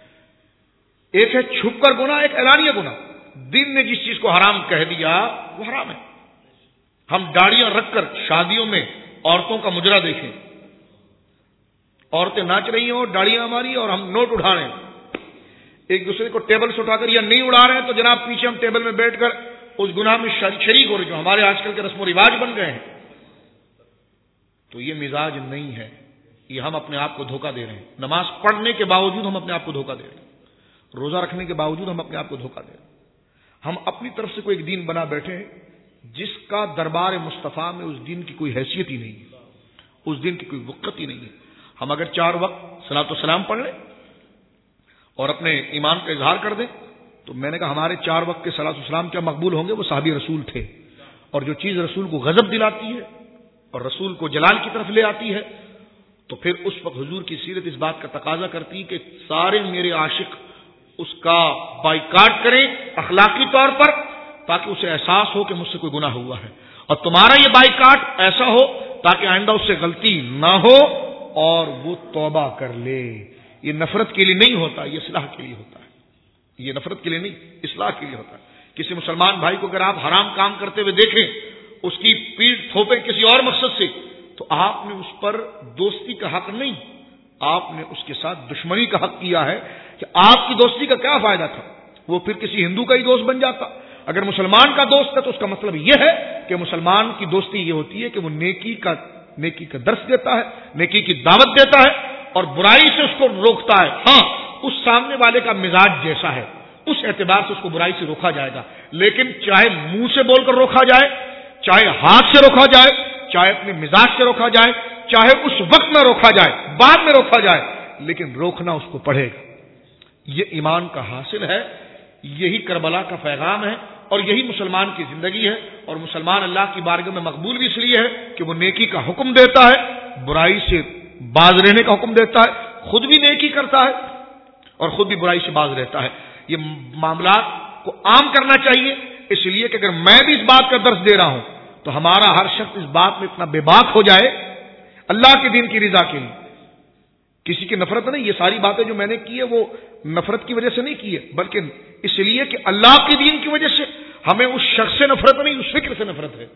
[SPEAKER 1] ایک ہے چھپ کر گناہ, ایک اعلانیہ گناہ. دین نے جس چیز کو حرام کہہ دیا وہ حرام ہے. ہم داڑیاں رکھ کر شادیوں میں عورتوں کا مجرا دیکھیں, عورتیں ناچ رہی ہوں, داڑیاں ہماری, اور ہم نوٹ اٹھا رہے ہیں, ایک دوسرے کو ٹیبل سے اٹھا کر یا نہیں اڑا رہے ہیں, تو جناب پیچھے ہم ٹیبل میں بیٹھ کر اس گناہ میں شریک ہو رہے جو ہمارے آج کل کے رسم و رواج بن گئے ہیں. تو یہ مزاج نہیں ہے, یہ ہم اپنے آپ کو دھوکہ دے رہے ہیں. نماز پڑھنے کے باوجود ہم اپنے آپ کو دھوکہ دے رہے ہیں, روزہ رکھنے کے باوجود ہم اپنے آپ کو دھوکہ دے رہے ہیں. ہم اپنی طرف سے کوئی ایک دین بنا بیٹھے ہیں جس کا دربار مصطفیٰ میں اس دین کی کوئی حیثیت ہی نہیں ہے, اس دین کی کوئی وقت ہی نہیں ہے. ہم اگر 4 وقت صلاۃ و سلام پڑھ لیں اور اپنے ایمان کا اظہار کر دیں تو میں نے کہا ہمارے 4 وقت کے صلاۃ و سلام کیا مقبول ہوں گے؟ وہ صحابی رسول تھے, اور جو چیز رسول کو غضب دلاتی ہے اور رسول کو جلال کی طرف لے آتی ہے تو پھر اس وقت حضور کی سیرت اس بات کا تقاضا کرتی کہ سارے میرے عاشق اس کا بائیکاٹ کریں اخلاقی طور پر, تاکہ اسے احساس ہو کہ مجھ سے کوئی گناہ ہوا ہے, اور تمہارا یہ بائیکاٹ ایسا ہو تاکہ آئندہ اس سے غلطی نہ ہو اور وہ توبہ کر لے. یہ نفرت کے لیے نہیں ہوتا, یہ اصلاح کے لیے ہوتا ہے. یہ نفرت کے لیے نہیں, اصلاح کے لیے ہوتا ہے. کسی مسلمان بھائی کو اگر آپ حرام کام کرتے ہوئے دیکھیں, اس کی پیٹھ تھوپیں کسی اور مقصد سے, تو آپ نے اس پر دوستی کا حق نہیں, آپ نے اس کے ساتھ دشمنی کا حق کیا ہے. کہ آپ کی دوستی کا کیا فائدہ تھا؟ وہ پھر کسی ہندو کا ہی دوست بن جاتا. اگر مسلمان کا دوست ہے تو اس کا مطلب یہ ہے کہ مسلمان کی دوستی یہ ہوتی ہے کہ وہ نیکی کا درس دیتا ہے, نیکی کی دعوت دیتا ہے اور برائی سے اس کو روکتا ہے. ہاں, اس سامنے والے کا مزاج جیسا ہے اس اعتبار سے اس کو برائی سے روکا جائے گا, لیکن چاہے منہ سے بول کر روکا جائے, چاہے ہاتھ سے روکا جائے، چاہے اپنے مزاج سے روکا جائے، چاہے اس وقت میں روکا جائے، بعد میں روکا جائے، لیکن روکنا اس کو پڑے گا۔ یہ ایمان کا حاصل ہے، یہی کربلا کا پیغام ہے، اور یہی مسلمان کی زندگی ہے۔ اور مسلمان اللہ کی بارگاہ میں مقبول بھی اس لیے ہے کہ وہ نیکی کا حکم دیتا ہے، برائی سے باز رہنے کا حکم دیتا ہے، خود بھی نیکی کرتا ہے اور خود بھی برائی سے باز رہتا ہے۔ یہ معاملات کو عام کرنا چاہیے، اس لیے کہ اگر میں بھی اس بات کا درس دے رہا ہوں تو ہمارا ہر شخص اس بات میں اتنا بے باک ہو جائے اللہ کے دین کی رضا کے لیے۔ کسی کی نفرت نہیں، یہ ساری باتیں جو میں نے کی ہے وہ نفرت کی وجہ سے نہیں کی ہے، بلکہ اس لیے کہ اللہ کے دین کی وجہ سے ہمیں اس شخص سے نفرت نہیں، اس فکر سے نفرت ہے۔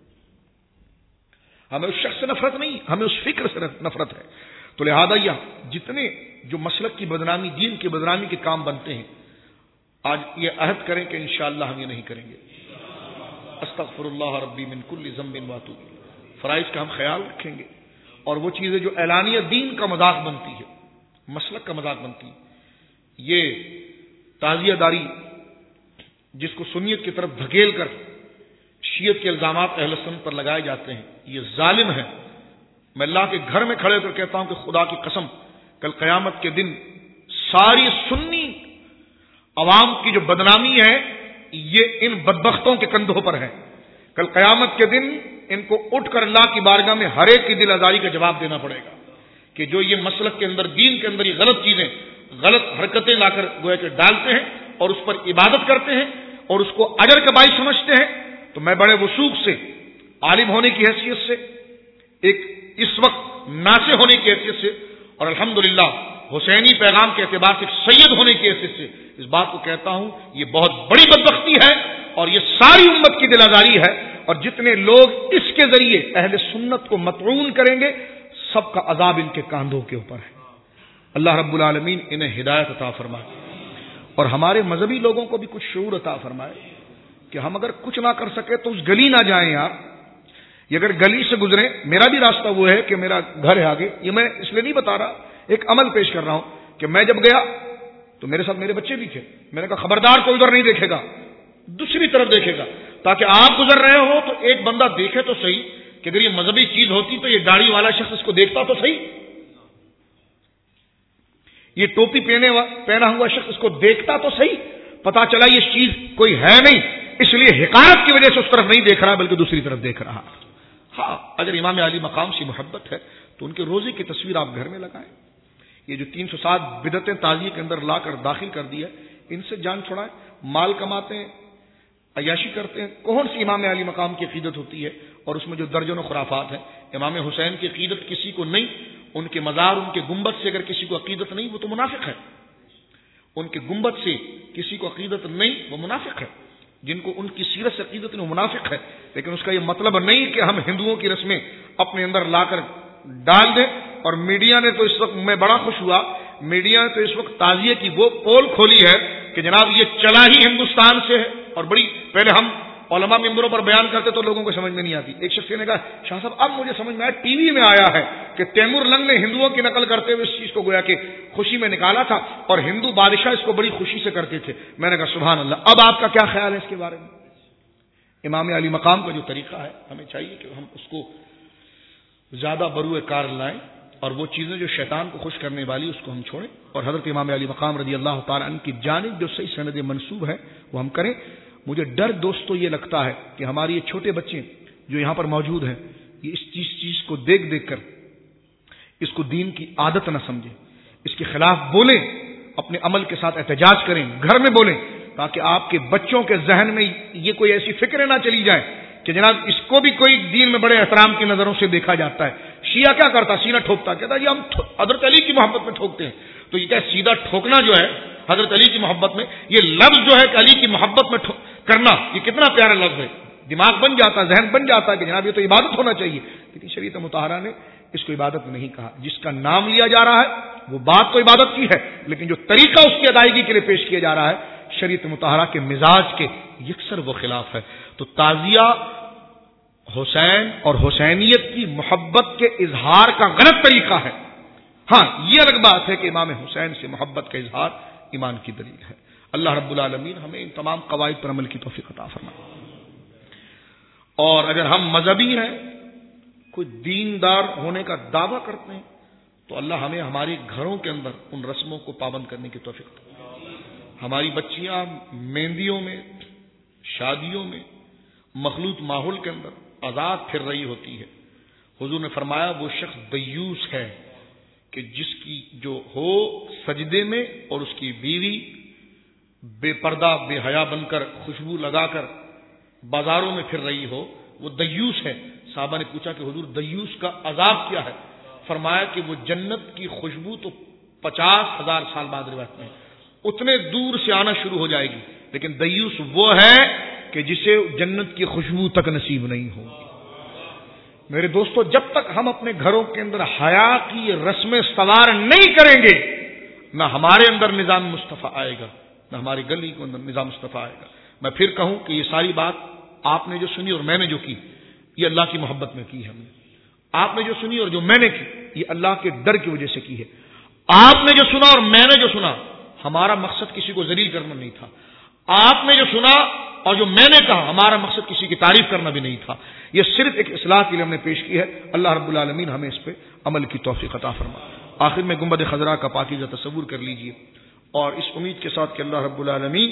[SPEAKER 1] ہمیں اس شخص سے نفرت نہیں، ہمیں اس فکر سے نفرت ہے۔ تو لہذا یہ جتنے جو مسلک کی بدنامی، دین کی بدنامی کے کام بنتے ہیں، آج یہ عہد کریں کہ انشاءاللہ ہم یہ نہیں کریں گے۔ استغفر اللہ ربی من کل ذنب واتوب الیہ، فرائض کا ہم خیال رکھیں گے، اور وہ چیزیں جو اعلانیہ دین کا مذاق بنتی ہے، مسلک کا مذاق بنتی ہے، یہ تعزیہ داری جس کو سنیت کی طرف دھکیل کر شیعت کے الزامات اہل سنت پر لگائے جاتے ہیں، یہ ظالم ہے۔ میں اللہ کے گھر میں کھڑے کر کہتا ہوں کہ خدا کی قسم، کل قیامت کے دن ساری سنی عوام کی جو بدنامی ہے یہ ان بدبختوں کے کندھوں پر ہے۔ کل قیامت کے دن ان کو اٹھ کر اللہ کی بارگاہ میں ہر ایک کی دل آزاری کا جواب دینا پڑے گا کہ جو یہ مسلک کے اندر، دین کے اندر یہ غلط چیزیں، غلط حرکتیں لا کر گویا کہ ڈالتے ہیں اور اس پر عبادت کرتے ہیں اور اس کو اجر کا باعث سمجھتے ہیں، تو میں بڑے وثوق سے، عالم ہونے کی حیثیت سے، ایک اس وقت ناصح ہونے کی حیثیت سے، اور الحمدللہ حسینی پیغام کے اعتبار سے سید ہونے کی حیثیت سے اس بات کو کہتا ہوں، یہ بہت بڑی بدبختی ہے اور یہ ساری امت کی دل آزاری ہے، اور جتنے لوگ اس کے ذریعے اہل سنت کو مطعون کریں گے سب کا عذاب ان کے کاندھوں کے اوپر ہے۔ اللہ رب العالمین انہیں ہدایت عطا فرمائے، اور ہمارے مذہبی لوگوں کو بھی کچھ شعور عطا فرمائے کہ ہم اگر کچھ نہ کر سکے تو اس گلی نہ جائیں یار، یہ اگر گلی سے گزریں، میرا بھی راستہ وہ ہے کہ میرا گھر ہے آگے، یہ میں اس لیے نہیں بتا رہا، ایک عمل پیش کر رہا ہوں کہ میں جب گیا تو میرے ساتھ میرے بچے بھی تھے، میں نے کہا خبردار کوئی ادھر نہیں دیکھے گا، دوسری طرف دیکھے گا، تاکہ آپ گزر رہے ہو تو ایک بندہ دیکھے تو صحیح کہ اگر یہ مذہبی چیز ہوتی تو یہ داڑھی والا شخص اس کو دیکھتا تو صحیح، یہ ٹوپی پہنا ہوا شخص اس کو دیکھتا تو صحیح، پتا چلا یہ چیز کوئی ہے نہیں، اس لیے حقارت کی وجہ سے اس طرف نہیں دیکھ رہا بلکہ دوسری طرف دیکھ رہا۔ ہاں، اگر امام علی مقام سے محبت ہے تو ان کے روزے کی تصویر آپ گھر میں لگائیں۔ یہ جو 307 بدعتیں تعزیے کے اندر لا کر داخل کر دی ہے، ان سے جان چھڑائیں، مال کماتے ہیں، عیاشی کرتے ہیں۔ کون سی امام علی مقام کی عقیدت ہوتی ہے اور اس میں جو درجنوں خرافات ہیں؟ امام حسین کی عقیدت کسی کو نہیں، ان کے مزار، ان کے گنبد سے اگر کسی کو عقیدت نہیں وہ تو منافق ہے، ان کے گنبد سے کسی کو عقیدت نہیں وہ منافق ہے، جن کو ان کی سیرت سے عقیدت نہیں وہ منافق ہے۔ لیکن اس کا یہ مطلب نہیں کہ ہم ہندوؤں کی رسمیں اپنے اندر لا کر ڈال دیں۔ اور میڈیا نے تو اس وقت، میں بڑا خوش ہوا، میڈیا نے تو اس وقت تعزیے کی وہ پول کھولی ہے کہ جناب یہ چلا ہی ہندوستان سے ہے، اور بڑی پہلے ہم علماء ممبروں پر بیان کرتے تو لوگوں کو سمجھ میں نہیں آتی۔ ایک شخص نے کہا شاہ صاحب اب مجھے سمجھ میں آیا، ٹی وی میں آیا ہے کہ تیمور لنگ نے ہندوؤں کی نقل کرتے ہوئے اس چیز کو گویا کہ خوشی میں نکالا تھا، اور ہندو بادشاہ اس کو بڑی خوشی سے کرتے تھے۔ میں نے کہا سبحان اللہ، اب آپ کا کیا خیال ہے اس کے بارے میں؟ امام علی مقام کا جو طریقہ ہے، ہمیں چاہیے کہ ہم اس کو زیادہ بروئے کار لائیں، اور وہ چیزیں جو شیطان کو خوش کرنے والی اس کو ہم چھوڑیں، اور حضرت امام علی مقام رضی اللہ تعالیٰ عنہ کی جانب جو صحیح سند منسوب ہے وہ ہم کریں۔ مجھے ڈر دوستو یہ لگتا ہے کہ ہماری یہ چھوٹے بچے جو یہاں پر موجود ہیں، یہ اس چیز کو دیکھ دیکھ کر اس کو دین کی عادت نہ سمجھیں، اس کے خلاف بولیں، اپنے عمل کے ساتھ احتجاج کریں، گھر میں بولیں، تاکہ آپ کے بچوں کے ذہن میں یہ کوئی ایسی فکریں نہ چلی جائیں کہ جناب اس کو بھی کوئی دین میں بڑے احترام کی نظروں سے دیکھا جاتا ہے۔ شیعہ کیا کرتا؟ سینہ ٹھوکتا، کہتا جی ہم حضرت علی کی محبت میں ٹھوکتے ہیں۔ تو یہ کیا سیدھا ٹھوکنا جو ہے حضرت علی کی محبت میں، یہ لفظ جو ہے کہ علی کی محبت میں کرنا، یہ کتنا پیارا لفظ ہے، دماغ بن جاتا ہے، ذہن بن جاتا ہے کہ جناب یہ تو عبادت ہونا چاہیے، لیکن شریعت مطہرہ نے اس کو عبادت نہیں کہا۔ جس کا نام لیا جا رہا ہے وہ بات تو عبادت کی ہے، لیکن جو طریقہ اس کی ادائیگی کے لیے پیش کیا جا رہا ہے شریعت مطہرہ کے مزاج کے یکسر وہ خلاف ہے۔ تو تعزیہ حسین اور حسینیت کی محبت کے اظہار کا غلط طریقہ ہے۔ ہاں، یہ الگ بات ہے کہ امام حسین سے محبت کا اظہار ایمان کی دلیل ہے۔ اللہ رب العالمین ہمیں ان تمام قواعد پر عمل کی توفیق عطا فرمائے۔ اور اگر ہم مذہبی ہیں، کوئی دیندار ہونے کا دعویٰ کرتے ہیں، تو اللہ ہمیں ہمارے گھروں کے اندر ان رسموں کو پابند کرنے کی توفیق دے۔ ہماری بچیاں مہندیوں میں، شادیوں میں، مخلوط ماحول کے اندر آزاد پھر رہی ہوتی ہے۔ حضور نے فرمایا وہ شخص دیوس ہے کہ جس کی جو ہو سجدے میں اور اس کی بیوی بے پردہ بے حیا بن کر خوشبو لگا کر بازاروں میں پھر رہی ہو، وہ دیوس ہے۔ صحابہ نے پوچھا کہ حضور دیوس کا عذاب کیا ہے؟ فرمایا کہ وہ جنت کی خوشبو تو 50,000 سال بعد روایت میں اتنے دور سے آنا شروع ہو جائے گی، لیکن دیوس وہ ہے کہ جسے جنت کی خوشبو تک نصیب نہیں ہوگی۔ میرے دوستو، جب تک ہم اپنے گھروں کے اندر حیا کی رسمیں سوار نہیں کریں گے، نہ ہمارے اندر نظام مصطفیٰ آئے گا، نہ ہماری گلی کے اندر نظام مصطفیٰ آئے گا۔ میں پھر کہوں کہ یہ ساری بات آپ نے جو سنی اور میں نے جو کی، یہ اللہ کی محبت میں کی ہے ہم نے۔ آپ نے جو سنی اور جو میں نے کی، یہ اللہ کے ڈر کی وجہ سے کی ہے۔ آپ نے جو سنا اور میں نے جو سنا، ہمارا مقصد کسی کو ذلیل کرنا نہیں تھا۔ آپ نے جو سنا اور جو میں نے کہا، ہمارا مقصد کسی کی تعریف کرنا بھی نہیں تھا۔ یہ صرف ایک اصلاح کے لیے ہم نے پیش کی ہے۔ اللہ رب العالمین ہمیں اس پہ عمل کی توفیق عطا فرمائے۔ آخر میں گنبد خضرا کا پاکیزہ تصور کر لیجئے، اور اس امید کے ساتھ کہ اللہ رب العالمین،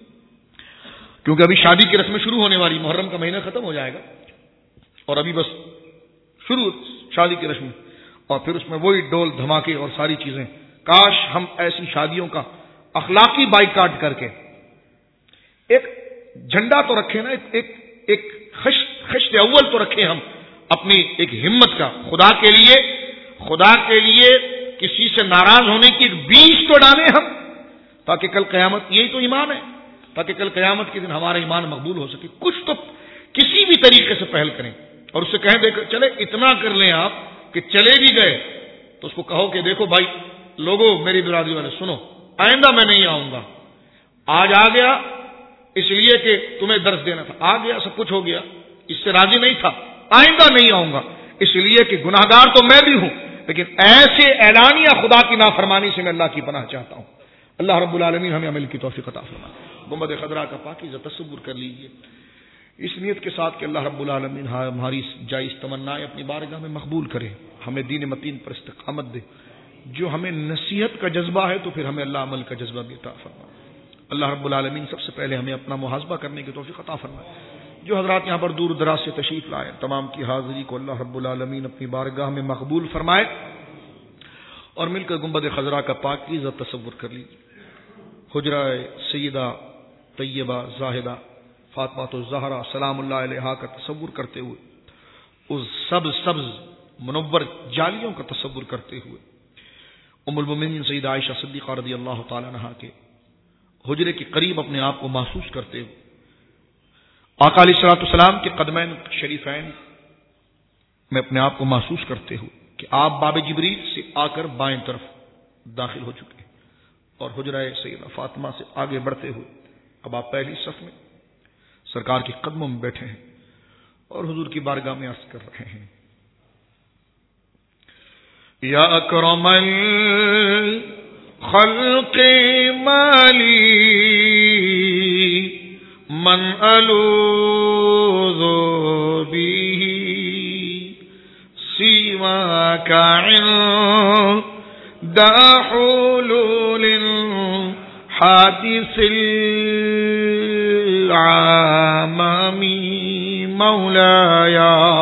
[SPEAKER 1] کیونکہ ابھی شادی کی رسمیں شروع ہونے والی، محرم کا مہینہ ختم ہو جائے گا اور ابھی بس شروع شادی کی رسم، اور پھر اس میں وہی ڈول دھماکے اور ساری چیزیں۔ کاش ہم ایسی شادیوں کا اخلاقی بائیکاٹ کر کے ایک جھنڈا تو رکھیں نا، ایک خشت اول تو رکھیں ہم اپنی ایک ہمت کا، خدا کے لیے کسی سے ناراض ہونے کی ایک بیج تو ڈالیں ہم، تاکہ کل قیامت، یہی تو ایمان ہے، تاکہ کل قیامت کے دن ہمارا ایمان مقبول ہو سکے۔ کچھ تو کسی بھی طریقے سے پہل کریں، اور اس سے کہیں دیکھ چلے اتنا کر لیں آپ کہ چلے بھی گئے تو اس کو کہو کہ دیکھو بھائی لوگوں، میری برادری والے سنو، آئندہ میں نہیں آؤں گا، آج آ گیا اس لیے کہ تمہیں درس دینا تھا، آ گیا سب کچھ ہو گیا، اس سے راضی نہیں تھا، آئندہ نہیں آؤں گا اس لیے کہ گناہگار تو میں بھی ہوں، لیکن ایسے اعلانیہ خدا کی نافرمانی سے میں اللہ کی پناہ چاہتا ہوں۔ اللہ رب العالمین ہمیں عمل کی توفیق عطا فرمائے۔ گنبد خضرا کا پاکیزہ تصور کر لیجئے، اس نیت کے ساتھ کہ اللہ رب العالمین ہماری جائز تمنائیں اپنی بارگاہ میں مقبول کرے، ہمیں دین متین پر استقامت دے، جو ہمیں نصیحت کا جذبہ ہے تو پھر ہمیں اللہ عمل کا جذبہ بھی عطا فرمائے۔ اللہ رب العالمین سب سے پہلے ہمیں اپنا محاسبہ کرنے کی توفیق عطا فرمائے۔ جو حضرات یہاں پر دور دراز سے تشریف لائے، تمام کی حاضری کو اللہ رب العالمین اپنی بارگاہ میں مقبول فرمائے، اور مل کر گنبد خضرا کا پاکیزہ تصور کر لیجیے۔ حجرہ سیدہ طیبہ زاہدہ فاطمہ الزہرا سلام اللہ علیہا کا تصور کرتے ہوئے، اس سبز منور جالیوں کا تصور کرتے ہوئے، ام المومنین سیدہ عائشہ صدیقہ رضی اللہ تعالی عنہا کے حجرے کے قریب اپنے آپ کو محسوس کرتے ہوئے، آقا علیہ الصلوۃ والسلام کے قدمین شریفین میں اپنے آپ کو محسوس کرتے ہوئے کہ آپ باب جبریل سے آ کر بائیں طرف داخل ہو چکے ہیں، اور حجرہ سیدہ فاطمہ سے آگے بڑھتے ہوئے اب آپ پہلی صف میں سرکار کے قدموں میں بیٹھے ہیں اور حضور کی بارگاہ میں عرض کر رہے ہیں، یا اکرم الخلق مالی من الوذ به سواك عند حلول حادث العامم مولاي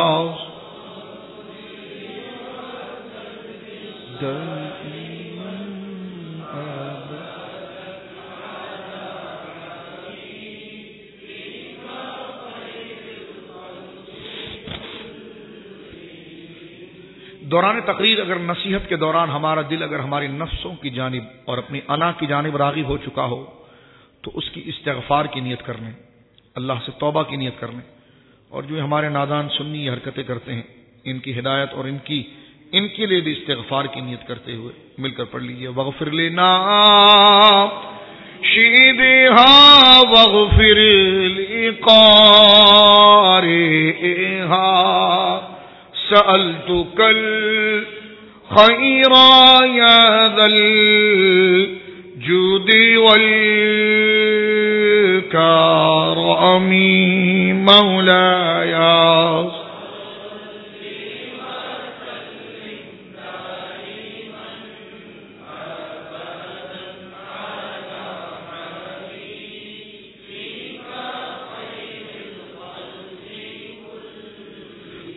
[SPEAKER 1] دوران تقریر اگر نصیحت کے دوران ہمارا دل اگر ہماری نفسوں کی جانب اور اپنی انا کی جانب راغب ہو چکا ہو تو اس کی استغفار کی نیت کر لیں، اللہ سے توبہ کی نیت کر لیں، اور جو ہمارے نادان سنی یہ حرکتیں کرتے ہیں ان کی ہدایت اور ان کے لیے بھی استغفار کی نیت کرتے ہوئے مل کر پڑھ لیجیے، وغفر لنا شیدھا وغفر لقارئہا سألتك الخير يا ذا الجود والكرم مولاي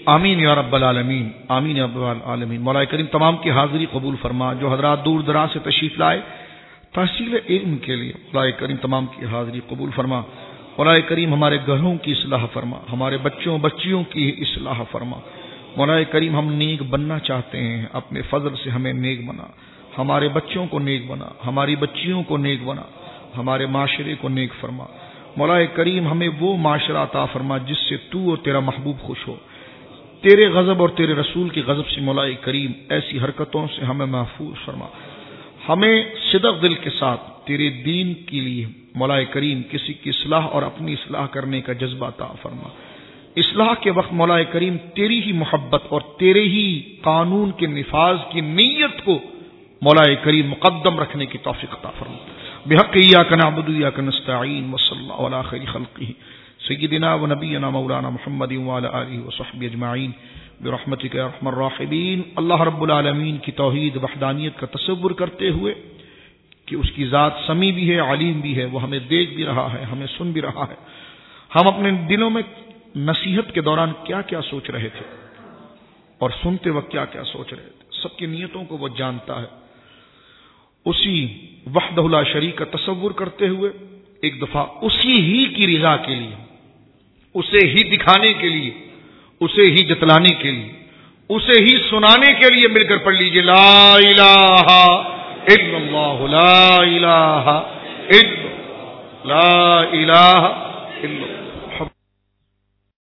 [SPEAKER 1] آمین یا رب العالمین، آمین یا رب العالمین۔ مولا کریم تمام کی حاضری قبول فرما، جو حضرات دور دراز سے تشریف لائے تحصیل علم کے لیے، مولا کریم تمام کی حاضری قبول فرما۔ مولا کریم ہمارے گھروں کی اصلاح فرما، ہمارے بچوں بچیوں کی اصلاح فرما۔ مولا کریم ہم نیک بننا چاہتے ہیں، اپنے فضل سے ہمیں نیک بنا، ہمارے بچوں کو نیک بنا، ہماری بچیوں کو نیک بنا، ہمارے معاشرے کو نیک فرما۔ مولا کریم ہمیں وہ معاشرہ عطا فرما جس سے تو اور تیرا محبوب خوش ہو، تیرے غضب اور تیرے رسول کے غضب سے مولا کریم ایسی حرکتوں سے ہمیں محفوظ فرما۔ ہمیں صدق دل کے ساتھ تیرے دین کے لیے مولا کریم کسی کی اصلاح اور اپنی اصلاح کرنے کا جذبہ عطا فرما۔ اصلاح کے وقت مولا کریم تیری ہی محبت اور تیرے ہی قانون کے نفاذ کی نیت کو مولا کریم مقدم رکھنے کی توفیق عطا فرما۔ بحق ایاک نعبد و ایاک نستعین وصلی اللہ علی خیر خلقہ سیدنا و نبینا مولانا محمد وعلی آلہ وصحبہ اجمعین برحمتک یا ارحم الراحمین۔ اللہ رب العالمین کی توحید وحدانیت کا تصور کرتے ہوئے کہ اس کی ذات سمیع بھی ہے، علیم بھی ہے، وہ ہمیں دیکھ بھی رہا ہے، ہمیں سن بھی رہا ہے، ہم اپنے دلوں میں نصیحت کے دوران کیا کیا سوچ رہے تھے اور سنتے وقت کیا کیا سوچ رہے تھے، سب کی نیتوں کو وہ جانتا ہے۔ اسی وحدہ لا شریک کا تصور کرتے ہوئے ایک دفعہ اسی ہی کی رضا کے لیے، اسے ہی دکھانے کے لیے، اسے ہی جتلانے کے لیے، اسے ہی سنانے کے لیے مل کر پڑھ لیجئے لا الہ الا اللہ، لا الہ الا اللہ، لا الہ الا اللہ۔